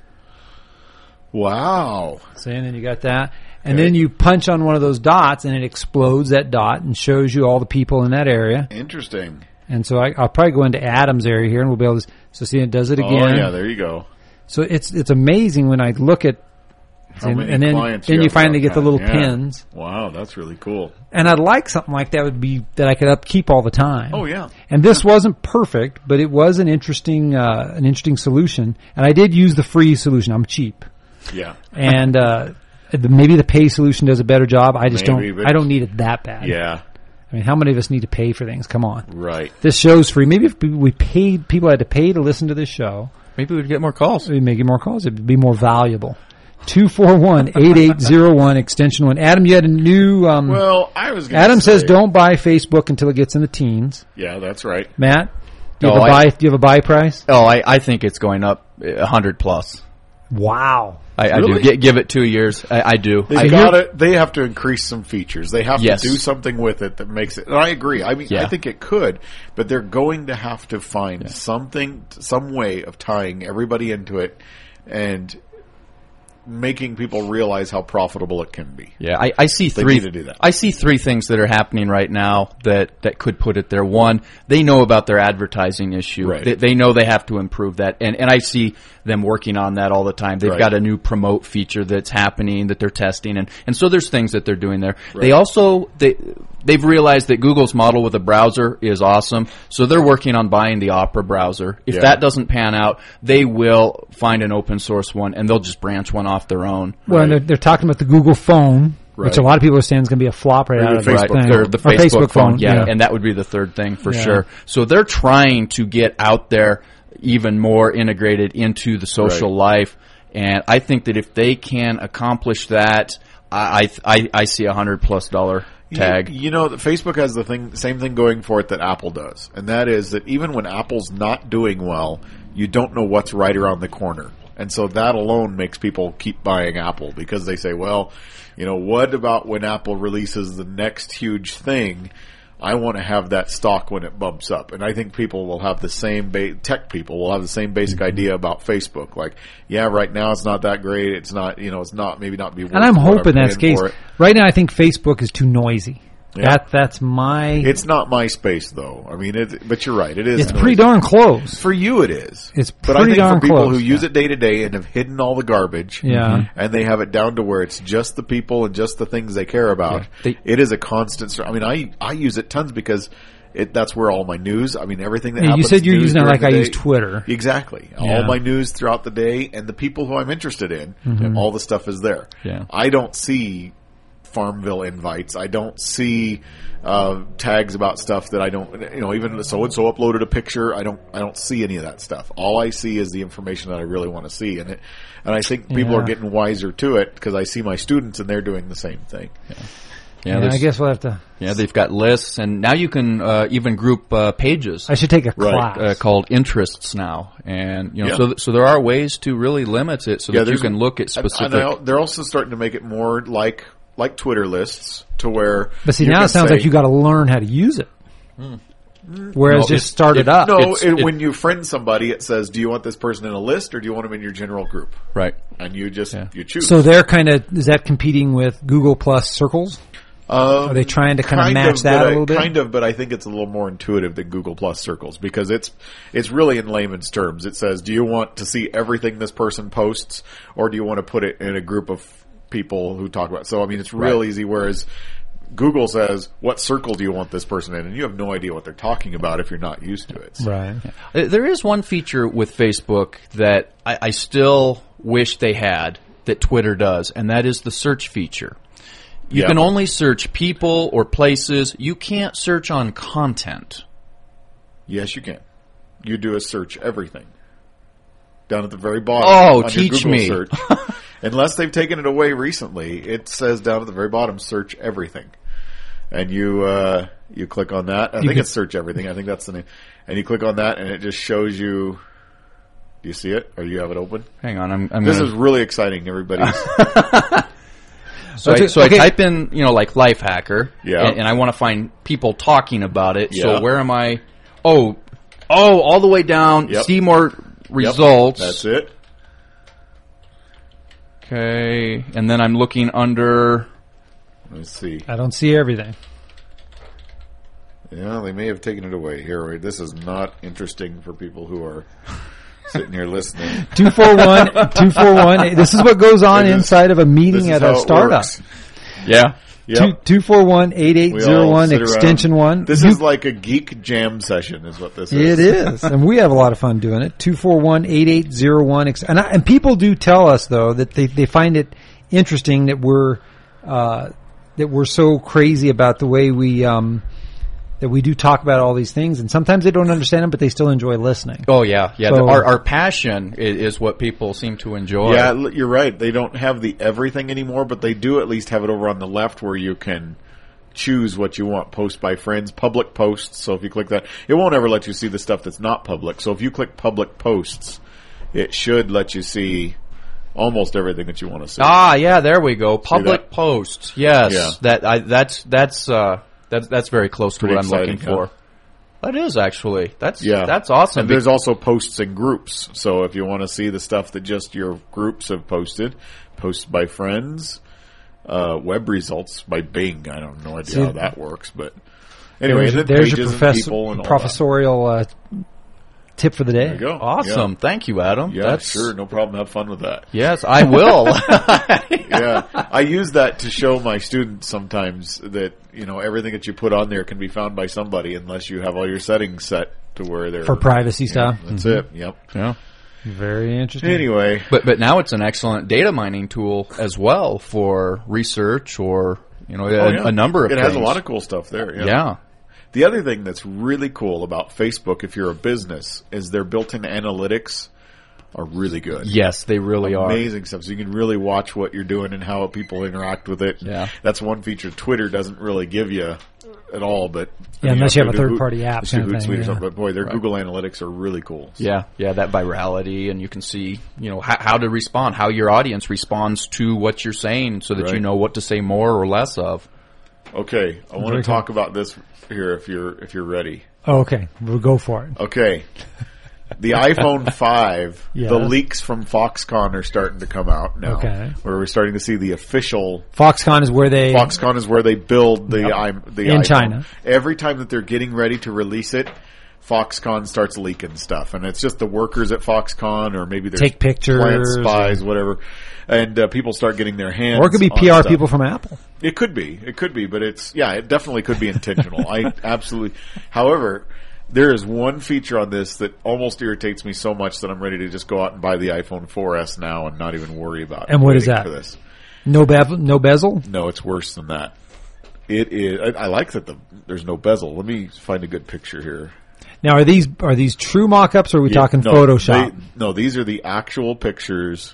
S2: Wow.
S1: See, and then you got that. And then you punch on one of those dots, and it explodes that dot and shows you all the people in that area.
S2: Interesting.
S1: And so I'll probably go into Adam's area here, and we'll be able to. So see, it does it again.
S2: Oh, yeah, there you go.
S1: So it's amazing when I look at.
S2: How many
S1: and then
S2: clients
S1: you
S2: have
S1: finally
S2: about
S1: get the
S2: that?
S1: little
S2: Yeah.
S1: pins.
S2: Wow, that's really cool.
S1: And I'd like something like that would be that I could upkeep all the time.
S2: Oh, yeah.
S1: And this wasn't perfect, but it was an interesting solution. And I did use the free solution. I'm cheap.
S2: Yeah.
S1: And maybe the pay solution does a better job. I just
S2: Maybe, but-
S1: I don't need it that bad.
S2: Yeah.
S1: I mean, how many of us need to pay for things? Come on.
S2: Right.
S1: This show's free. Maybe if people had to pay to listen to this show,
S3: Maybe we'd get more calls.
S1: we'd make it more calls. It'd be more valuable. 241-8801 extension 1. Adam, you had a new.
S2: Well, I was gonna
S1: Adam
S2: say,
S1: says don't buy Facebook until it gets in the teens.
S2: Yeah, that's right.
S1: Matt, do you
S3: No,
S1: have a buy price?
S3: Oh, I think it's going up 100 plus.
S1: Wow.
S3: I
S2: Really?
S3: do. Give it 2 years. I do.
S2: They have to increase some features. They have
S3: Yes.
S2: to do something with it that makes it. And I agree. I mean,
S3: Yeah.
S2: I think it could, but they're going to have to find something, some way of tying everybody into it and making people realize how profitable it can be.
S3: Yeah, I see
S2: They
S3: three.
S2: need to do that.
S3: I see three things that are happening right now that could put it there. One, they know about their advertising issue.
S2: Right.
S3: They know they have to improve that, and I see them working on that all the time. They've
S2: Right.
S3: got a new promote feature that's happening that they're testing, and so there's things that they're doing there.
S2: Right.
S3: They also they've realized that Google's model with a browser is awesome, so they're working on buying the Opera browser. If
S2: Yeah.
S3: that doesn't pan out, they will find an open source one and they'll just branch one off their own.
S1: Well, and they're talking about the Google phone, which
S2: Right.
S1: a lot of people are saying is going to be a flop right
S2: Or
S1: out
S2: the
S1: of the
S2: Facebook
S1: thing.
S2: phone.
S3: Or the
S1: Or
S3: Facebook phone,
S1: yeah.
S3: and that would be the third thing for
S1: Yeah.
S3: sure. So they're trying to get out there even more integrated into the social life, and I think that if they can accomplish that, I see $100+ tag.
S2: You know, Facebook has the same thing going for it that Apple does, and that is that even when Apple's not doing well, you don't know what's right around the corner. And so that alone makes people keep buying Apple because they say, well, you know, what about when Apple releases the next huge thing? I want to have that stock when it bumps up. And I think people will have the same, tech people will have the same basic idea about Facebook. Like, yeah, right now it's not that great. It's not, you know, it's not, maybe not be worth
S1: And I'm
S2: what
S1: hoping that's the
S2: paying
S1: case.
S2: for it.
S1: Right now, I think Facebook is too noisy.
S2: Yeah.
S1: That's my.
S2: It's not MySpace though. I mean, but you're right. It is.
S1: It's
S2: noisy.
S1: pretty darn close.
S2: For you, it is.
S1: It's
S2: but I
S1: pretty
S2: think
S1: darn
S2: for people
S1: close,
S2: who use it day to day and have hidden all the garbage,
S1: Yeah.
S2: and they have it down to where it's just the people and just the things they care about,
S3: Yeah.
S2: it is a constant. I mean, I use it tons because that's where all my news. I mean, everything that
S1: Yeah, you
S2: happens.
S1: said you're
S2: news
S1: using it
S2: during
S1: like
S2: the
S1: I
S2: day-
S1: use Twitter.
S2: Exactly.
S1: Yeah.
S2: All my news throughout the day and the people who I'm interested in, all the stuff is there.
S3: Yeah.
S2: I don't see Farmville invites. I don't see tags about stuff that I don't, you know, even so and so uploaded a picture. I don't see any of that stuff. All I see is the information that I really want to see, and I think people
S1: Yeah.
S2: are getting wiser to it because I see my students and they're doing the same thing.
S3: Yeah,
S1: I
S3: there's-
S1: guess we'll have to.
S3: yeah, they've got lists, and now you can even group pages.
S1: I should take a
S2: Right.
S1: class.
S3: Called interests now, and you know,
S2: Yeah.
S3: so there are ways to really limit it so that you
S2: there's-
S3: can look at
S2: and
S3: specific.
S2: they're also starting to make it more like Twitter lists to where.
S1: But see,
S2: you
S1: now
S2: can
S1: it sounds
S2: say-
S1: like you got to learn how to use it. Whereas
S3: No,
S1: just start it up.
S2: No,
S3: It's-
S2: when you friend somebody, it says, "Do you want this person in a list, or do you want them in your general group?"
S3: Right.
S2: And you just
S3: Yeah.
S2: you choose.
S1: So they're is that competing with Google Plus Circles? Are they trying to kind of match that a little bit?
S2: Kind of, but I think it's a little more intuitive than Google Plus Circles because it's really in layman's terms. It says, "Do you want to see everything this person posts, or do you want to put it in a group of people who talk about?" So I mean, it's real easy. Whereas Google says, "What circle do you want this person in?" And you have no idea what they're talking about if you're not used to it. So-
S1: Right.
S3: There is one feature with Facebook that I still wish they had that Twitter does, and that is the search feature. You
S2: Yeah.
S3: can only search people or places. You can't search on content.
S2: Yes, you can. You do a search everything. Down at the very bottom.
S3: Oh,
S2: on your
S3: teach
S2: Google
S3: me.
S2: Search. Unless they've taken it away recently, it says down at the very bottom, search everything. And you click on that. I think it's search everything. I think that's the name. And you click on that and it just shows you Do you see it? Or you have it open?
S3: Hang on, I'm
S2: This
S3: gonna,
S2: is really exciting, everybody.
S3: So I type in, like life hacker,
S2: Yeah.
S3: and I want to find people talking about it.
S2: Yeah.
S3: So where am I? Oh, all the way down.
S2: Yep.
S3: See more results.
S2: That's it.
S3: Okay, and then I'm looking under.
S2: Let's see.
S1: I don't see everything.
S2: Yeah, they may have taken it away. Here, this is not interesting for people who are sitting here listening.
S1: 241. This is what goes on
S2: This is-
S1: inside of a
S2: This
S1: meeting
S2: is
S1: at
S2: how
S1: a
S2: it
S1: startup.
S2: works.
S3: Yeah.
S2: Yep.
S1: 241-8801
S2: sit
S1: extension
S2: around.
S1: 1.
S2: This is like a geek jam session, is what this
S1: It
S2: is.
S1: is, and we have a lot of fun doing it. 241-8801, and people do tell us though that they find it interesting that we're so crazy about the way we that we do talk about all these things, and sometimes they don't understand them, but they still enjoy listening.
S3: Oh yeah.
S1: So-
S3: Our passion is what people seem to enjoy.
S2: Yeah, you're right. They don't have the everything anymore, but they do at least have it over on the left where you can choose what you want. Post by friends, public posts. So if you click that, it won't ever let you see the stuff that's not public. So if you click public posts, it should let you see almost everything that you want to see.
S3: Ah, yeah. There we go. Public
S2: that?
S3: posts. Yes.
S2: Yeah.
S3: That's very close to
S2: Pretty
S3: what I'm looking
S2: exciting,
S3: for. That is actually. That's
S2: Yeah.
S3: awesome.
S2: And there's also posts and groups. So if you want to see the stuff that just your groups have posted, posts by friends, web results by Bing. I don't know idea how that works, but anyway,
S1: there's your
S2: people and all
S1: professorial tip for the day.
S2: There you go.
S3: Awesome. Thank you, Adam.
S2: Yeah, sure. No problem. Have fun with that.
S3: Yes, I will.
S2: Yeah. I use that to show my students sometimes that, everything that you put on there can be found by somebody unless you have all your settings set to where they're...
S1: For privacy stuff.
S2: That's it. Yep.
S3: Yeah.
S1: Very interesting.
S2: Anyway.
S3: But now it's an excellent data mining tool as well for research or, a number of
S2: It
S3: things.
S2: has a lot of cool stuff there.
S3: Yeah.
S2: The other thing that's really cool about Facebook, if you're a business, is their built-in analytics are really good.
S3: Yes, they really are.
S2: Amazing stuff. So you can really watch what you're doing and how people interact with it.
S3: Yeah.
S2: That's one feature Twitter doesn't really give you at all, but...
S1: Yeah, unless you have a
S2: do
S1: third-party app
S2: Unless you
S1: kind of
S2: Hootsuite
S1: thing,
S2: or
S1: yeah.
S2: something. But boy, their Google Analytics are really cool.
S3: Yeah, that virality, and you can see, how to respond, how your audience responds to what you're saying so that
S2: Right.
S3: you know what to say more or less of.
S2: Okay, I want
S1: Very
S2: to talk about this here if you're ready.
S1: Oh, okay, we'll go for it.
S2: Okay. The iPhone 5,
S1: Yes.
S2: the leaks from Foxconn are starting to come out now.
S1: Okay.
S2: Where we're starting to see the official...
S1: Foxconn is where they...
S2: Foxconn is where they build the
S1: In
S2: iPhone.
S1: China.
S2: Every time that they're getting ready to release it, Foxconn starts leaking stuff. And it's just the workers at Foxconn, or maybe there's
S1: Take pictures
S2: plant spies, whatever. And people start getting their hands
S1: Or it could be
S2: on
S1: PR
S2: stuff.
S1: people from Apple.
S2: It could be, but it definitely could be intentional. I absolutely. However, there is one feature on this that almost irritates me so much that I'm ready to just go out and buy the iPhone 4S now and not even worry about it.
S1: And what is
S2: waiting
S1: that?
S2: For this.
S1: No bezel?
S2: No, it's worse than that. It is. I like that there's no bezel. Let me find a good picture here.
S1: Now, are these true mock-ups, or are we talking Photoshop?
S2: No, these are the actual pictures.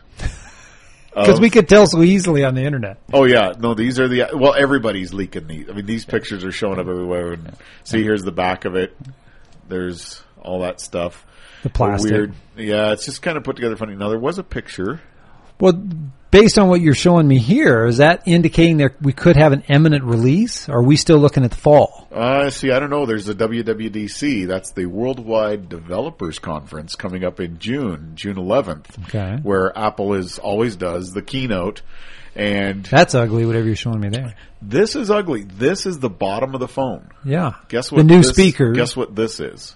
S1: Because we could tell so easily on the internet.
S2: Oh yeah, no, these are everybody's leaking these. I mean, these pictures are showing up everywhere. And see, here's the back of it. There's all that stuff.
S1: The plastic.
S2: Weird. Yeah, it's just kind of put together funny. Now, there was a picture.
S1: Well, based on what you're showing me here, is that indicating that we could have an imminent release? Or are we still looking at the fall?
S2: See, I don't know. There's the WWDC. That's the Worldwide Developers Conference coming up in June 11th.
S1: Okay.
S2: Where Apple always does the keynote. And
S1: That's ugly, whatever you're showing me there.
S2: this is ugly. This is the bottom of the phone.
S1: Yeah.
S2: Guess what?
S1: The new speakers.
S2: Guess what this is?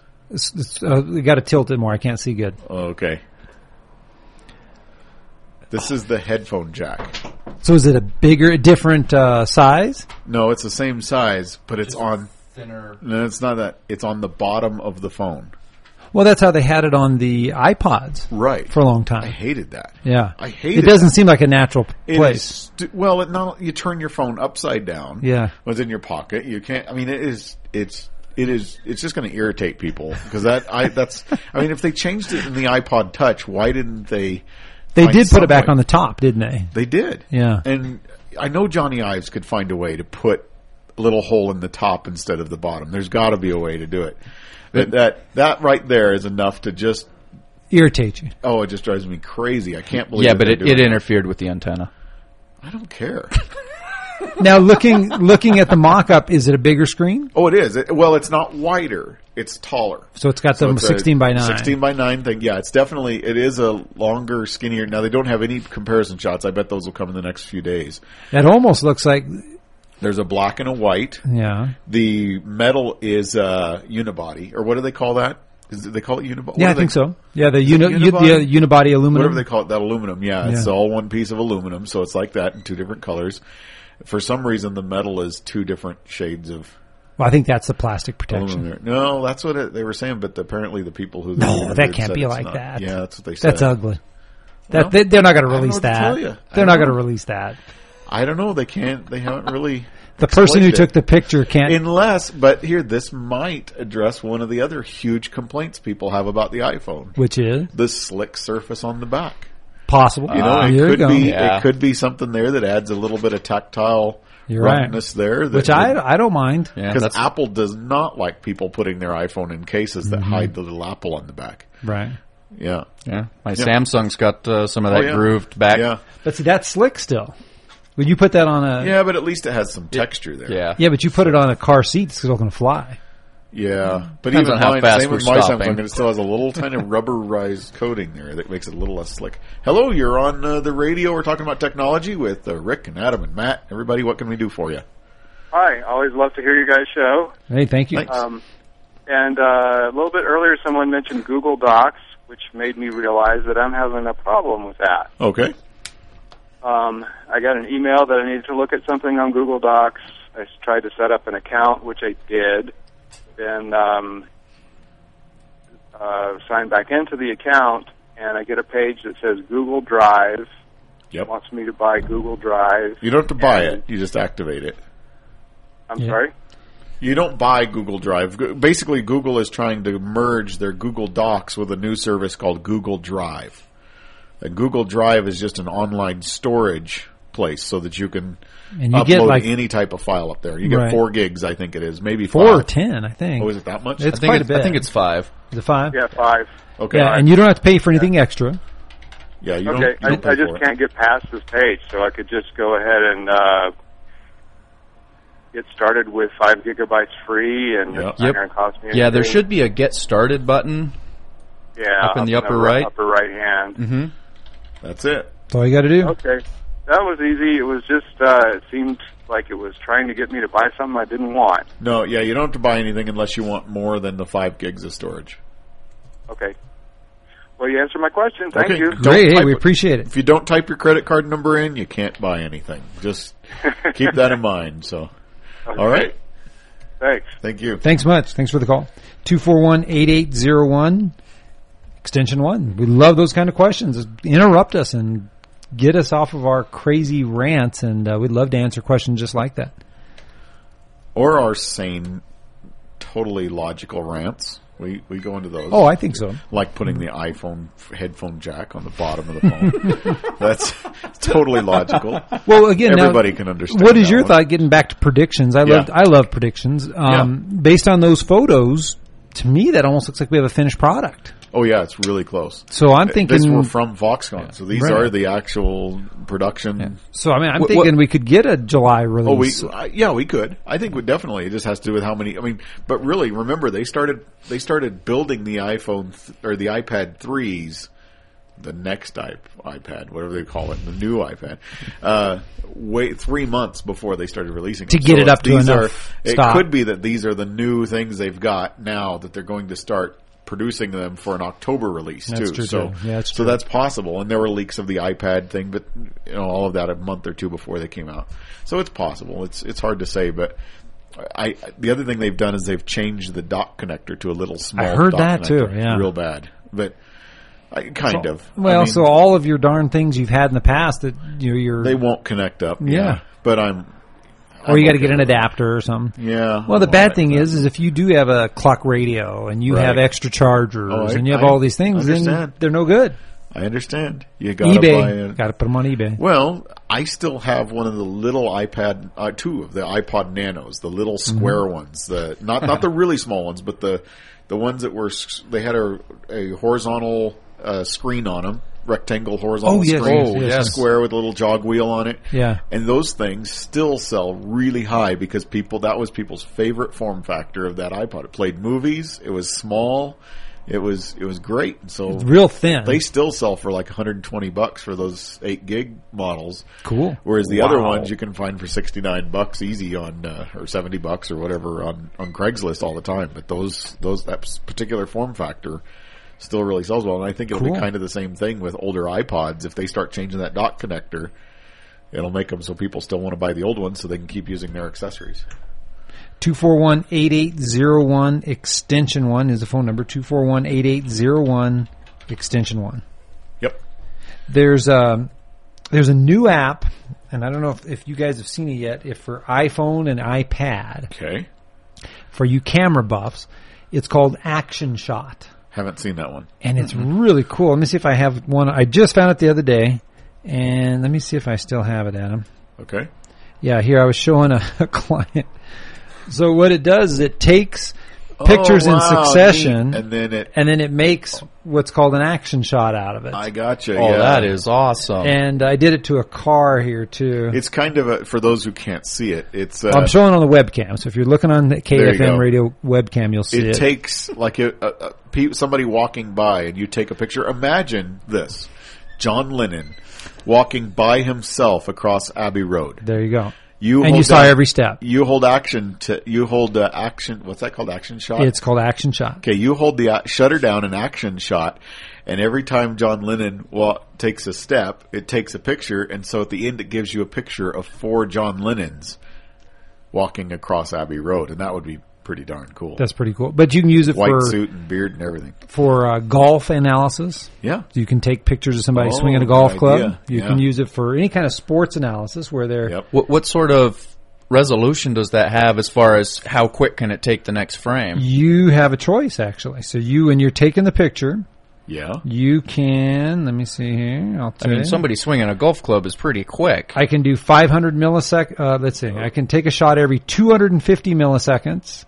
S1: We got to tilt it more. I can't see good.
S2: Okay. This is the headphone jack.
S1: So is it a different size?
S2: No, it's the same size, but it's on...
S3: Thinner.
S2: No, it's not that. It's on the bottom of the phone.
S1: Well, that's how they had it on the iPods
S2: Right.
S1: for a long
S2: I
S1: time.
S2: hated that.
S1: Yeah.
S2: I hated
S1: it. Doesn't seem like a natural
S2: It
S1: place.
S2: is you turn your phone upside down.
S1: Yeah.
S2: What's in your pocket. You can't, I mean, it's just going to irritate people because if they changed it in the iPod Touch, why didn't they?
S1: They
S2: find
S1: did put it back
S2: some
S1: on
S2: way?
S1: the top, didn't they?
S2: They did.
S1: Yeah.
S2: And I know Johnny Ives could find a way to put a little hole in the top instead of the bottom. There's got to be a way to do it. That right there is enough to just
S1: irritate you.
S2: Oh, it just drives me crazy. I can't believe.
S3: Yeah,
S2: that
S3: but
S2: they're
S3: it
S2: doing that.
S3: interfered with the antenna.
S2: I don't care.
S1: Now, looking at the mock-up, is it a bigger screen?
S2: Oh, it is. Well, it's not wider. It's taller.
S1: So it's got the
S2: it's a
S1: 16 by 9.
S2: 16 by 9 thing. Yeah, it is a longer, skinnier. Now, they don't have any comparison shots. I bet those will come in the next few days.
S1: That almost looks like,
S2: There's a black and a white.
S1: yeah.
S2: The metal is unibody. Or what do they call that? They call it unibody?
S1: Yeah, I think so. Yeah, the
S2: unibody?
S1: unibody aluminum.
S2: Whatever they call it, that aluminum. Yeah, it's
S1: Yeah.
S2: all one piece of aluminum. So it's like that in two different colors. For some reason, the metal is two different shades of
S1: Well, I think that's the plastic protection.
S2: aluminum. No, that's what they were saying, but apparently the people who...
S1: No,
S2: interviewed
S1: that can't
S2: said
S1: be
S2: it's
S1: like
S2: not.
S1: that.
S2: Yeah, that's what they said.
S1: That's ugly.
S2: Well,
S1: They're not going to
S2: I don't
S1: release
S2: know what to
S1: that.
S2: tell you.
S1: They're
S2: I
S1: not
S2: don't
S1: going to
S2: know.
S1: release that.
S2: I don't know. They can't. They haven't really...
S1: The person who
S2: explained
S1: took
S2: it.
S1: the picture can't.
S2: Unless, but here, this might address one of the other huge complaints people have about the iPhone.
S1: Which is
S2: The slick surface on the back.
S1: possible.
S2: You know,
S1: Here you go.
S2: it could be something there that adds a little bit of tactile
S1: You're right.
S2: roughness there. That
S1: Which I don't mind.
S3: Yeah,
S2: because
S3: that's
S2: Apple does not like people putting their iPhone in cases that hide the little apple on the back.
S1: Right.
S2: Yeah.
S3: yeah. My
S2: Yeah.
S3: Samsung's got some of that
S2: Oh, yeah.
S3: grooved back.
S2: Yeah.
S1: But see, that's slick still. When you put that on a...
S2: Yeah, but at least it has some texture there.
S3: Yeah.
S1: Yeah, but you put it on a car seat, it's still going to fly.
S2: Yeah. But
S3: Depends
S2: even
S3: on how
S2: mine,
S3: fast
S2: same
S3: we're
S2: with my
S3: stopping.
S2: Samsung, and it still has a little tiny rubberized coating there that makes it a little less slick. Hello, you're on the radio. We're talking about technology with Rick and Adam and Matt. Everybody, what can we do for you?
S4: Hi, always love to hear you guys' show.
S1: Hey, thank you.
S2: Thanks.
S4: And a little bit earlier, someone mentioned Google Docs, which made me realize that I'm having a problem with that.
S2: Okay.
S4: I got an email that I needed to look at something on Google Docs. I tried to set up an account, which I did. Then signed back into the account, and I get a page that says Google Drive.
S2: Yep.
S4: Wants me to buy Google Drive.
S2: You don't have to buy
S4: And-
S2: it. You just activate it.
S4: I'm
S1: Yeah.
S4: sorry?
S2: You don't buy Google Drive. Basically, Google is trying to merge their Google Docs with a new service called Google Drive. And Google Drive is just an online storage place so that you can
S1: And you
S2: upload
S1: get like
S2: any type of file up there. You get
S1: Right.
S2: 4 gigs, I think it is. Maybe
S1: 4 or
S2: 5.
S1: 10, I think.
S2: Oh, is it that much?
S1: It's
S3: I think
S1: quite a bit.
S3: I think it's 5.
S1: Is it 5?
S4: Yeah, 5.
S2: Okay.
S1: Yeah, and you don't have to pay for anything extra.
S2: Yeah, you
S4: Okay,
S2: don't, you don't pay
S4: I
S2: for
S4: just
S2: it.
S4: can't get past this page, so I could just go ahead and get started with 5 gigabytes free, and
S2: Yep.
S4: it's not going to cost me anything.
S3: Yeah, there should be a get started button.
S4: yeah,
S3: up in the upper right.
S4: upper right hand.
S3: Mm-hmm.
S2: That's it.
S1: That's all you got to do.
S4: Okay, that was easy. It was just it seemed like it was trying to get me to buy something I didn't want.
S2: No, yeah, you don't have to buy anything unless you want more than the 5 gigs of storage.
S4: Okay. Well, you answered my question. Thank
S2: Okay.
S4: you.
S2: Don't
S1: Great. Hey,
S2: type
S1: we
S2: it.
S1: appreciate it.
S2: If you don't type your credit card number in, you can't buy anything. Just keep that in mind. So, all right.
S4: Thanks.
S2: Thank you.
S1: Thanks much. Thanks for the call. 241-8801, extension 1. We love those kind of questions. Interrupt us and get us off of our crazy rants, and we'd love to answer questions just like that.
S2: Or our sane, totally logical rants. We go into those.
S1: Oh, I think so.
S2: Like putting the iPhone headphone jack on the bottom of the phone. That's totally logical.
S1: Well, again,
S2: Everybody
S1: now,
S2: can understand
S1: What is
S2: that
S1: your
S2: one.
S1: thought? Getting back to predictions, I
S2: Yeah.
S1: love predictions. Based on those photos, to me, that almost looks like we have a finished product.
S2: Oh yeah, it's really close.
S1: So I'm thinking.
S2: These were from Foxconn, so these
S1: Right.
S2: are the actual production.
S1: So I mean, I'm
S2: What-
S1: thinking we could get a July release.
S2: Oh, we could. I think we definitely. It just has to do with how many. I mean, but really, remember they started building the iPhone or the iPad 3s, the next iPad, whatever they call it, the new iPad. Wait 3 months before they started releasing
S1: To
S2: them.
S1: get it up to
S2: these
S1: enough
S2: It
S1: stock.
S2: could be that these are the new things they've got now that they're going to start producing them for an October release
S1: That's
S2: too.
S1: true,
S2: so,
S1: too. Yeah, that's
S2: so
S1: true.
S2: that's possible. And there were leaks of the iPad thing, but all of that a month or two before they came out. So it's possible. It's hard to say, but the other thing they've done is they've changed the dock connector to a little small.
S1: I heard
S2: dock
S1: that, too,
S2: connector.
S1: yeah.
S2: Real bad, but kind of.
S1: Well,
S2: I mean,
S1: so all of your darn things you've had in the past that you're
S2: they won't connect up.
S1: Yeah.
S2: but
S1: or you got to
S2: okay
S1: get an
S2: with it.
S1: adapter or something.
S2: Yeah.
S1: Well, the
S2: I'm
S1: bad
S2: alright
S1: thing
S2: with
S1: is if you do have a clock radio and you
S2: Right.
S1: have extra chargers
S2: Oh,
S1: and you have
S2: I
S1: all these things, then
S2: understand.
S1: they're no good.
S2: that. I understand. You got to buy
S1: eBay,
S2: it.
S1: got to put them on eBay.
S2: Well, I still have one of the little iPad, 2 of the iPod Nanos, the little square ones, not the really small ones, but the ones that were they had a horizontal screen on them, rectangle, horizontal
S1: Oh, yes,
S2: screen,
S1: yes.
S2: square with a little jog wheel on it.
S1: Yeah.
S2: And those things still sell really high because that was people's favorite form factor of that iPod. It played movies. It was small. It was great. And so
S1: Real thin.
S2: they still sell for like $120 for those 8 gig models.
S1: Cool.
S2: Whereas the
S3: Wow.
S2: other ones you can find for $69 easy on, or $70 or whatever on Craigslist all the time. But that particular form factor still really sells well. And I think it'll
S1: Cool.
S2: be kind of the same thing with older iPods. If they start changing that dock connector, it'll make them so people still want to buy the old ones so they can keep using their accessories.
S1: 241-8801 extension 1 is the phone number. 241-8801 extension 1.
S2: Yep.
S1: There's a new app, and I don't know if you guys have seen it yet. If for iPhone and iPad,
S2: Okay.
S1: for you camera buffs, it's called Action Shot,
S2: Haven't seen that one.
S1: and it's really cool. Let me see if I have one. I just found it the other day, and let me see if I still have it, Adam.
S2: Okay.
S1: Yeah, here I was showing a client. So what it does is it takes pictures
S2: Oh,
S1: in
S2: wow,
S1: succession,
S2: neat. And then
S1: and then it makes what's called an action shot out of it.
S2: I gotcha.
S3: Oh,
S2: yeah.
S3: that is awesome.
S1: And I did it to a car here too.
S2: It's kind of for those who can't see it. It's
S1: I'm showing on the webcam. So if you're looking on the
S2: There you
S1: KFM
S2: go.
S1: radio webcam, you'll see
S2: it
S1: it.
S2: takes like somebody walking by and you take a picture. Imagine this: John Lennon walking by himself across Abbey Road.
S1: There you go.
S2: You
S1: And
S2: hold
S1: you saw
S2: down-
S1: every step.
S2: You hold action. What's that called? Action shot.
S1: It's called Action Shot.
S2: Okay, you hold the shutter down an action shot, and every time John Lennon takes a step, it takes a picture, and so at the end it gives you a picture of 4 John Lennons walking across Abbey Road, and that would be pretty darn cool.
S1: That's pretty cool. But you can use it
S2: White suit and beard and everything.
S1: for golf analysis.
S2: Yeah.
S1: You can take pictures of somebody
S2: Oh,
S1: swinging a golf
S2: good
S1: club.
S2: idea.
S1: You
S2: Yeah.
S1: can use it for any kind of sports analysis where they're
S2: Yep.
S3: What sort of resolution does that have as far as how quick can it take the next frame?
S1: You have a choice, actually. So when you're taking the picture,
S2: Yeah.
S1: you can, let me see here. I'll
S3: I
S1: tell
S3: mean,
S1: you.
S3: somebody swinging a golf club is pretty quick.
S1: I can do 500 milliseconds. Let's see. I can take a shot every 250 milliseconds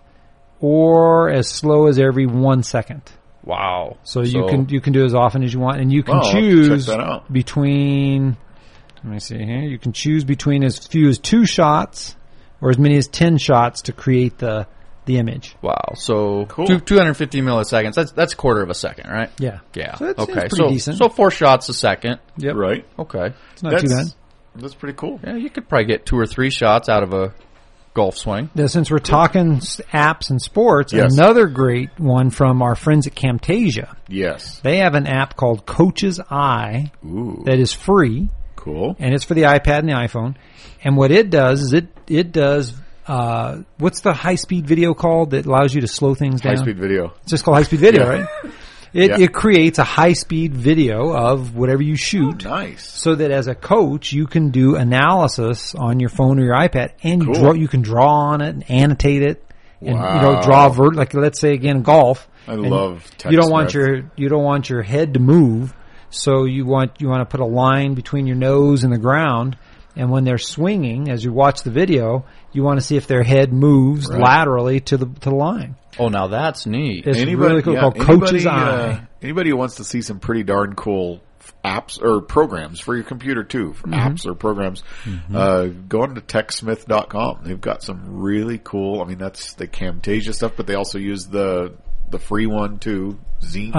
S1: or as slow as every 1 second.
S3: Wow.
S1: So you can do it as often as you want, and you can
S2: Wow, I'll have to
S1: choose
S2: check that out.
S1: between. Let me see here. You can choose between as few as 2 shots or as many as 10 shots to create the image.
S3: Wow. So
S2: Cool.
S3: 250 milliseconds. That's a quarter of a second, right?
S1: Yeah.
S3: Yeah.
S1: So it's
S3: okay.
S1: pretty decent.
S3: So 4 shots a second.
S1: Yep.
S2: Right.
S3: Okay.
S1: It's not too bad.
S2: That's pretty cool.
S3: Yeah, you could probably get 2 or 3 shots out of a golf swing.
S1: Now, since we're talking apps and sports,
S2: Yes.
S1: another great one from our friends at Camtasia.
S2: Yes.
S1: They have an app called Coach's Eye
S2: Ooh.
S1: that is free,
S2: Cool.
S1: and it's for the iPad and the iPhone. And what it does is it does what's the high speed video called that allows you to slow things down?
S2: High speed video.
S1: It's just called high speed video,
S2: Yeah.
S1: right? It
S2: Yeah.
S1: it creates a high speed video of whatever you shoot.
S2: Nice.
S1: So that as a coach, you can do analysis on your phone or your iPad, and
S2: Cool.
S1: you can draw on it and annotate it, and
S2: Wow.
S1: draw like let's say again golf.
S2: I
S1: and
S2: love
S1: you don't want
S2: TechSmith.
S1: you don't want your head to move, so you want to put a line between your nose and the ground, and when they're swinging, as you watch the video, you want to see if their head moves
S2: Right.
S1: laterally to the line.
S3: Oh, now that's neat.
S1: It's really cool. Called Coach's Eye.
S2: Anybody who wants to see some pretty darn cool apps or programs for your computer too, for apps or programs, go on to techsmith.com. They've got some really cool, I mean, that's the Camtasia stuff, but they also use the free one too, Zine.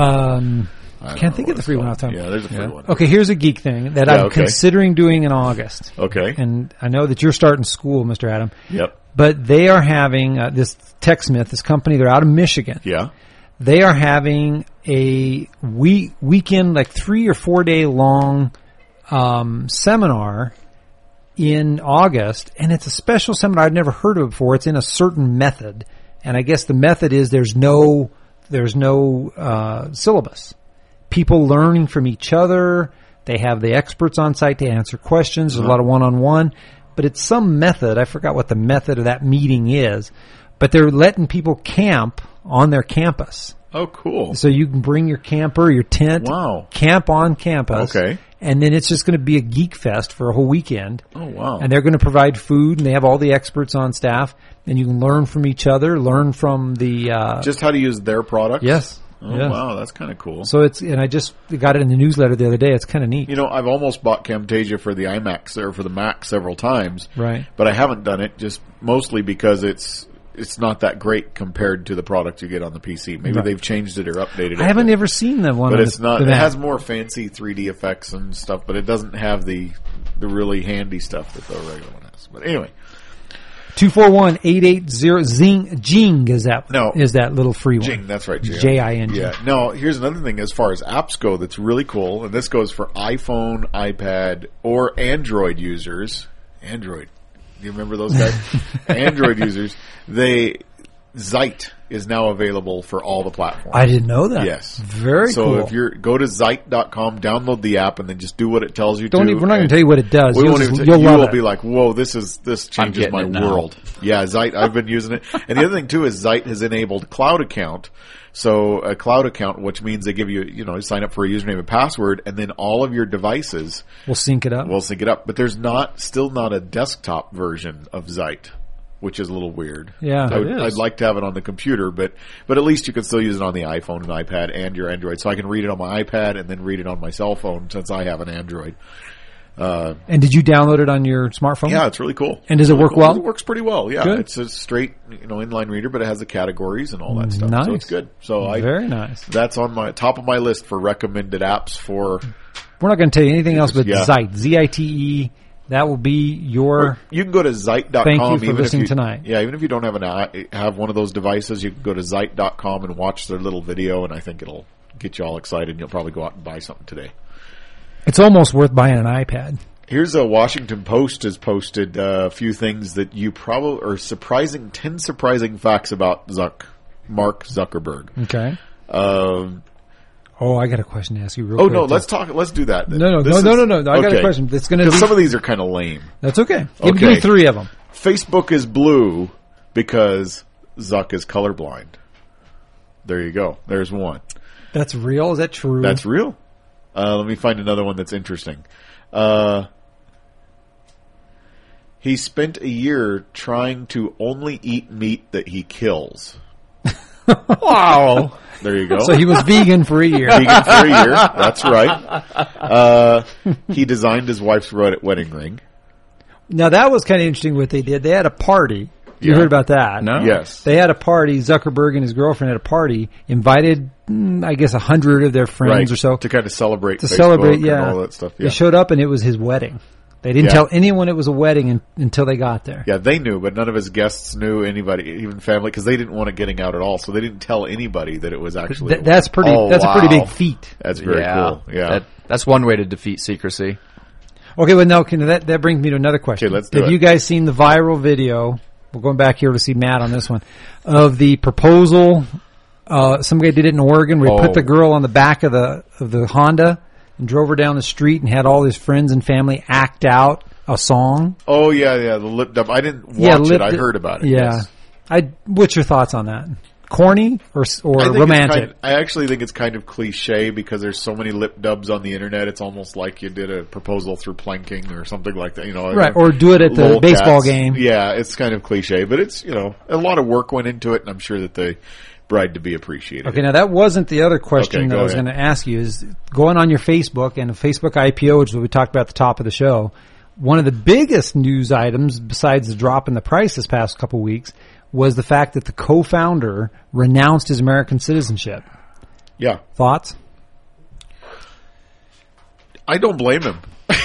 S2: I don't
S1: Can't
S2: know
S1: think
S2: what
S1: of the
S2: it's
S1: free one
S2: called.
S1: off the top.
S2: Yeah, there's a free one.
S1: Okay, here's a geek thing that
S2: Yeah,
S1: I'm
S2: okay.
S1: considering doing in August.
S2: Okay.
S1: And I know that you're starting school, Mr. Adam,
S2: Yep.
S1: but they are having this TechSmith, this company, they're out of Michigan.
S2: Yeah.
S1: They are having a weekend, like 3 or 4 day long seminar in August, and it's a special seminar I've never heard of before. It's in a certain method, and I guess the method is there's no syllabus. People learning from each other. They have the experts on site to answer questions. There's a lot of one-on-one, but it's some method. I forgot what the method of that meeting is, but they're letting people camp on their campus.
S2: Oh, cool.
S1: So you can bring your camper, your tent,
S2: Wow.
S1: camp on campus.
S2: Okay.
S1: And then it's just going to be a geek fest for a whole weekend.
S2: Oh, wow.
S1: And they're going to provide food, and they have all the experts on staff, and you can learn from each other, learn from the,
S2: Just how to use their products?
S1: yes.
S2: Oh,
S1: Yes.
S2: wow, that's kind of cool.
S1: So and I just got it in the newsletter the other day. It's kind of neat.
S2: You know, I've almost bought Camtasia for the iMac or for the Mac several times,
S1: Right.
S2: but I haven't done it just mostly because it's not that great compared to the product you get on the PC. Maybe
S1: Right.
S2: they've changed it or updated it.
S1: I haven't ever seen the one.
S2: But
S1: on
S2: it's
S1: the,
S2: not.
S1: the
S2: It
S1: Mac.
S2: has more fancy 3D effects and stuff, but it doesn't have the really handy stuff that the regular one has. But anyway,
S1: 241-880 Zing Jing is that
S2: No.
S1: is that little free one.
S2: Jing, that's right, Jing.
S1: Jing.
S2: Yeah. No, here's another thing as far as apps go that's really cool, and this goes for iPhone, iPad, or Android users. Android. Do you remember those guys? Android users. Zeit is now available for all the platforms.
S1: I didn't know that.
S2: Yes.
S1: Very
S2: so
S1: cool.
S2: if you're go to Zeit.com, download the app, and then just do what it tells you
S1: We're
S2: to.
S1: not going to
S2: and
S1: tell you what it does.
S2: we
S1: You'll,
S2: won't even
S1: just,
S2: t-
S1: you'll
S2: you
S1: love
S2: will
S1: it.
S2: be like, whoa, this changes
S3: getting
S2: my
S3: it now.
S2: world. Yeah, Zeit, I've been using it. And the other thing too is Zeit has enabled cloud account. So a cloud account, which means they give you, you sign up for a username and password, and then all of your devices
S1: We'll sync it up.
S2: will sync it up. But there's still not a desktop version of Zeit, which is a little weird.
S1: Yeah, it
S2: I'd
S1: is.
S2: like to have it on the computer, but at least you can still use it on the iPhone and iPad and your Android. So I can read it on my iPad and then read it on my cell phone since I have an Android.
S1: And did you download it on your smartphone?
S2: Yeah, it's really cool.
S1: And does it
S2: Really
S1: work
S2: cool.
S1: well?
S2: It works pretty well. Yeah,
S1: Good.
S2: it's a straight, inline reader, but it has the categories and all that stuff.
S1: Nice.
S2: So it's good. So
S1: Very nice.
S2: that's on my top of my list for recommended apps for.
S1: We're not going to tell you anything else but
S2: Yeah.
S1: Zeit. Zite. That will be your.
S2: You can go to Zeit.com.
S1: Thank you for
S2: even
S1: listening
S2: if you,
S1: tonight.
S2: Yeah, even if you don't have one of those devices, you can go to Zeit.com and watch their little video, and I think it'll get you all excited, and you'll probably go out and buy something today.
S1: It's almost worth buying an iPad.
S2: Here's a Washington Post has posted a few things that you probably are 10 surprising facts about Mark Zuckerberg.
S1: Okay. I got a question to ask you real
S2: Oh
S1: quick.
S2: no, let's do that then.
S1: No.
S2: This
S1: No.
S2: is-
S1: I got a
S2: okay.
S1: question. It's going to
S2: Because
S1: be.
S2: some of these are kind of lame.
S1: That's okay. Give
S2: Okay.
S1: me 3 of them.
S2: Facebook is blue because Zuck is colorblind. There you go. There's one.
S1: That's real. Is that true?
S2: That's real. Let me find another one that's interesting. He spent a year trying to only eat meat that he kills.
S1: wow.
S2: There you go.
S1: So he was vegan for a year.
S2: Vegan for a year. That's right. He designed his wife's wedding ring.
S1: Now that was kind of interesting what they did. They had a party. You
S2: Yeah.
S1: heard about that?
S3: No.
S2: Yes.
S1: They had a party. Zuckerberg and his girlfriend had a party. Invited, I guess, 100 of their friends
S2: Right.
S1: or so
S2: To kind of celebrate
S1: to
S2: Facebook
S1: celebrate.
S2: and
S1: Yeah,
S2: all that stuff. Yeah.
S1: They showed up and it was his wedding. They didn't
S2: Yeah.
S1: tell anyone it was a wedding until they got there.
S2: Yeah, they knew, but none of his guests knew, anybody, even family, because they didn't want it getting out at all. So they didn't tell anybody that it was actually.
S1: That's pretty.
S3: Oh,
S1: that's a pretty
S3: wow.
S1: big feat.
S2: That's very cool. Yeah.
S3: That's one way to defeat secrecy.
S1: Okay, well, now that brings me to another question.
S2: Okay, let's do
S1: Have
S2: it.
S1: you guys seen the viral video? We're going back here to see Matt on this one of the proposal. Some guy did it in Oregon where he put the girl on the back of the Honda and drove her down the street and had all his friends and family act out a song.
S2: Oh yeah, the lip dub. I didn't watch it. I heard about it.
S1: Yeah.
S2: Yes.
S1: What's your thoughts on that? Corny or
S2: I think
S1: romantic?
S2: I actually think it's kind of cliche because there's so many lip dubs on the internet. It's almost like you did a proposal through planking or something like that.
S1: Right, or do it at the
S2: Lolcats.
S1: baseball game.
S2: Yeah, it's kind of cliche, but it's a lot of work went into it, and I'm sure that the bride to be appreciated.
S1: Okay, now that wasn't the other question
S2: Okay,
S1: that
S2: go
S1: I was
S2: ahead.
S1: going to ask you. Is going on your Facebook and a Facebook IPO, which is what we talked about at the top of the show. One of the biggest news items, besides the drop in the price this past couple weeks, was the fact that the co-founder renounced his American citizenship.
S2: Yeah,
S1: Thoughts?
S2: I don't blame him.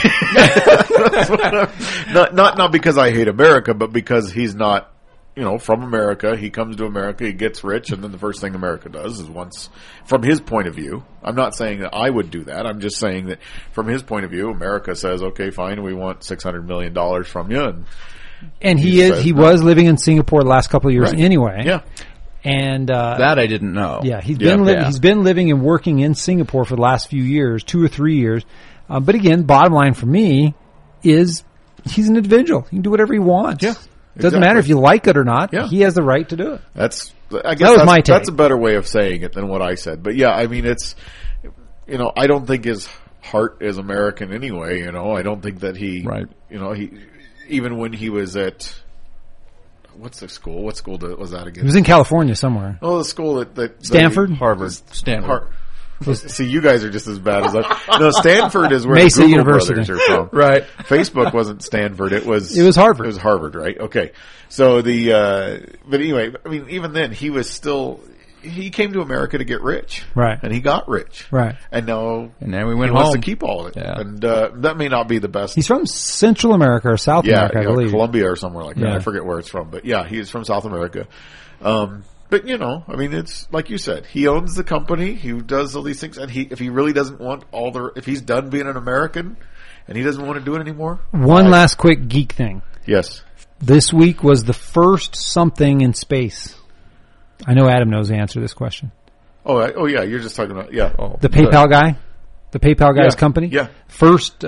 S2: not because I hate America, but because he's not, from America. He comes to America, he gets rich, and then the first thing America does is from his point of view, I'm not saying that I would do that. I'm just saying that from his point of view, America says, okay, fine, we want $600 million from you.
S1: And
S2: He says
S1: he
S2: no.
S1: was living in Singapore the last couple of years
S2: Right.
S1: anyway.
S2: Yeah.
S1: And
S3: That I didn't know.
S1: yeah, he's
S3: Yeah.
S1: been living and working in Singapore for the last few years, 2 or 3 years. But again, bottom line for me is he's an individual. He can do whatever he wants.
S2: Yeah,
S1: Doesn't matter if you like it or not.
S2: Yeah.
S1: He has the right to do it.
S2: I guess
S1: That was my take.
S2: That's a better way of saying it than what I said. But yeah, I mean, it's, I don't think his heart is American anyway. I don't think that he,
S3: Right.
S2: Even when he was at, what's the school? What school was that again?
S1: It was in California somewhere.
S2: Oh, the school that
S1: Stanford?
S3: Harvard. Stanford.
S2: See, you guys are just as bad as us. No, Stanford is where
S1: Mesa
S2: the Google
S1: University.
S2: brothers are from.
S3: Right.
S2: Facebook wasn't Stanford. It was
S1: Harvard.
S2: It was Harvard, right? Okay. So but anyway, I mean, even then, he came to America to get rich.
S1: Right.
S2: And he got rich.
S1: Right.
S2: And now
S3: we went
S2: he wants
S3: home.
S2: to keep all of it.
S3: Yeah.
S2: And that may not be the best.
S1: He's from Central America or South America, I believe.
S2: Colombia or somewhere like that.
S1: Yeah.
S2: I forget where it's from. But yeah, he is from South America. But I mean, it's like you said, he owns the company, he does all these things, and if he really doesn't want if he's done being an American and he doesn't want to do it anymore.
S1: One last quick geek thing.
S2: Yes.
S1: This week was the first something in space. I know Adam knows the answer to this question.
S2: Oh yeah, you're just talking about,
S1: The PayPal guy? The PayPal guy's company?
S2: Yeah.
S1: First,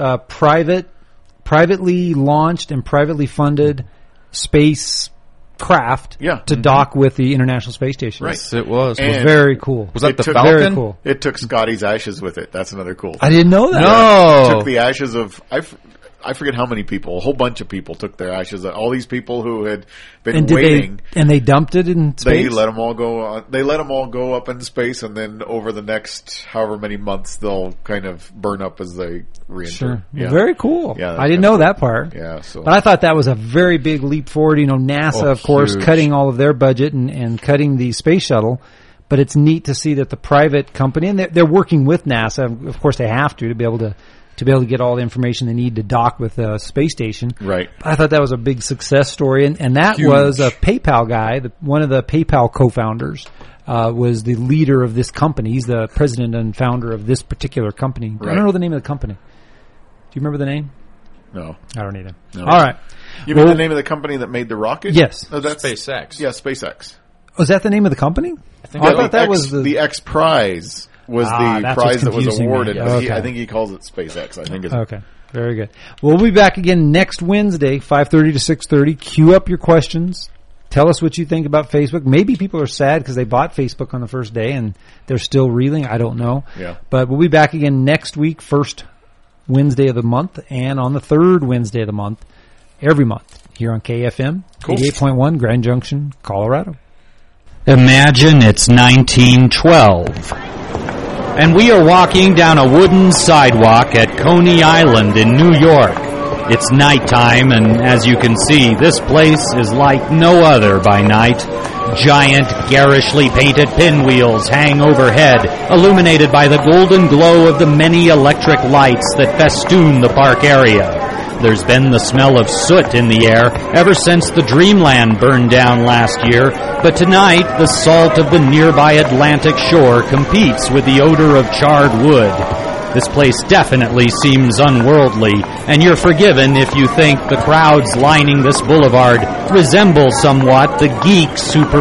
S1: privately launched and privately funded space craft to dock with the International Space Station.
S2: Right.
S3: Yes, it was.
S2: And
S1: It was very cool.
S3: Was that the
S2: took-
S3: Falcon?
S1: Very cool.
S2: It took Scotty's ashes with it. That's another cool thing.
S1: I didn't know that.
S3: No.
S2: Took the ashes of, I forget how many people, a whole bunch of people took their ashes. All these people who had been
S1: And
S2: waiting.
S1: they dumped it in space?
S2: They let them all go. They let them all go up in space, and then over the next however many months, they'll kind of burn up as they re-enter.
S1: Sure.
S2: Yeah.
S1: Very cool.
S2: Yeah,
S1: I didn't know that part.
S2: Yeah. So.
S1: But I thought that was a very big leap forward. NASA, of course,
S3: huge.
S1: cutting all of their budget and cutting the space shuttle. But it's neat to see that the private company, and they're working with NASA. Of course, they have to be able to get all the information they need to dock with the space station.
S2: Right.
S1: I thought that was a big success story, and that
S3: Huge.
S1: was a PayPal guy, one of the PayPal co-founders, was the leader of this company. He's the president and founder of this particular company.
S2: Right.
S1: I don't know the name of the company. Do you remember the name?
S2: No.
S1: I don't either.
S2: No.
S1: All right.
S2: You mean the name of the company that made the rocket?
S1: Yes.
S2: No, that's
S3: SpaceX.
S2: Yeah, SpaceX.
S1: Was that the name of the company? I thought that was
S2: the X Prize was the
S1: that's
S2: prize
S1: what's
S2: that was
S1: confusing me.
S2: awarded. But
S1: Okay.
S2: I think he calls it SpaceX. I think it's
S1: Okay. Very good. We'll be back again next Wednesday, 5:30 to 6:30. Queue up your questions. Tell us what you think about Facebook. Maybe people are sad because they bought Facebook on the first day and they're still reeling. I don't know.
S2: Yeah.
S1: But we'll be back again next week, first Wednesday of the month, and on the third Wednesday of the month, every month, here on KFM, 88.1, Grand Junction, Colorado.
S5: Imagine it's 1912. And we are walking down a wooden sidewalk at Coney Island in New York. It's nighttime, and as you can see, this place is like no other by night. Giant, garishly painted pinwheels hang overhead, illuminated by the golden glow of the many electric lights that festoon the park area. There's been the smell of soot in the air ever since the Dreamland burned down last year, but tonight the salt of the nearby Atlantic shore competes with the odor of charred wood. This place definitely seems unworldly, and you're forgiven if you think the crowds lining this boulevard resemble somewhat the geeks who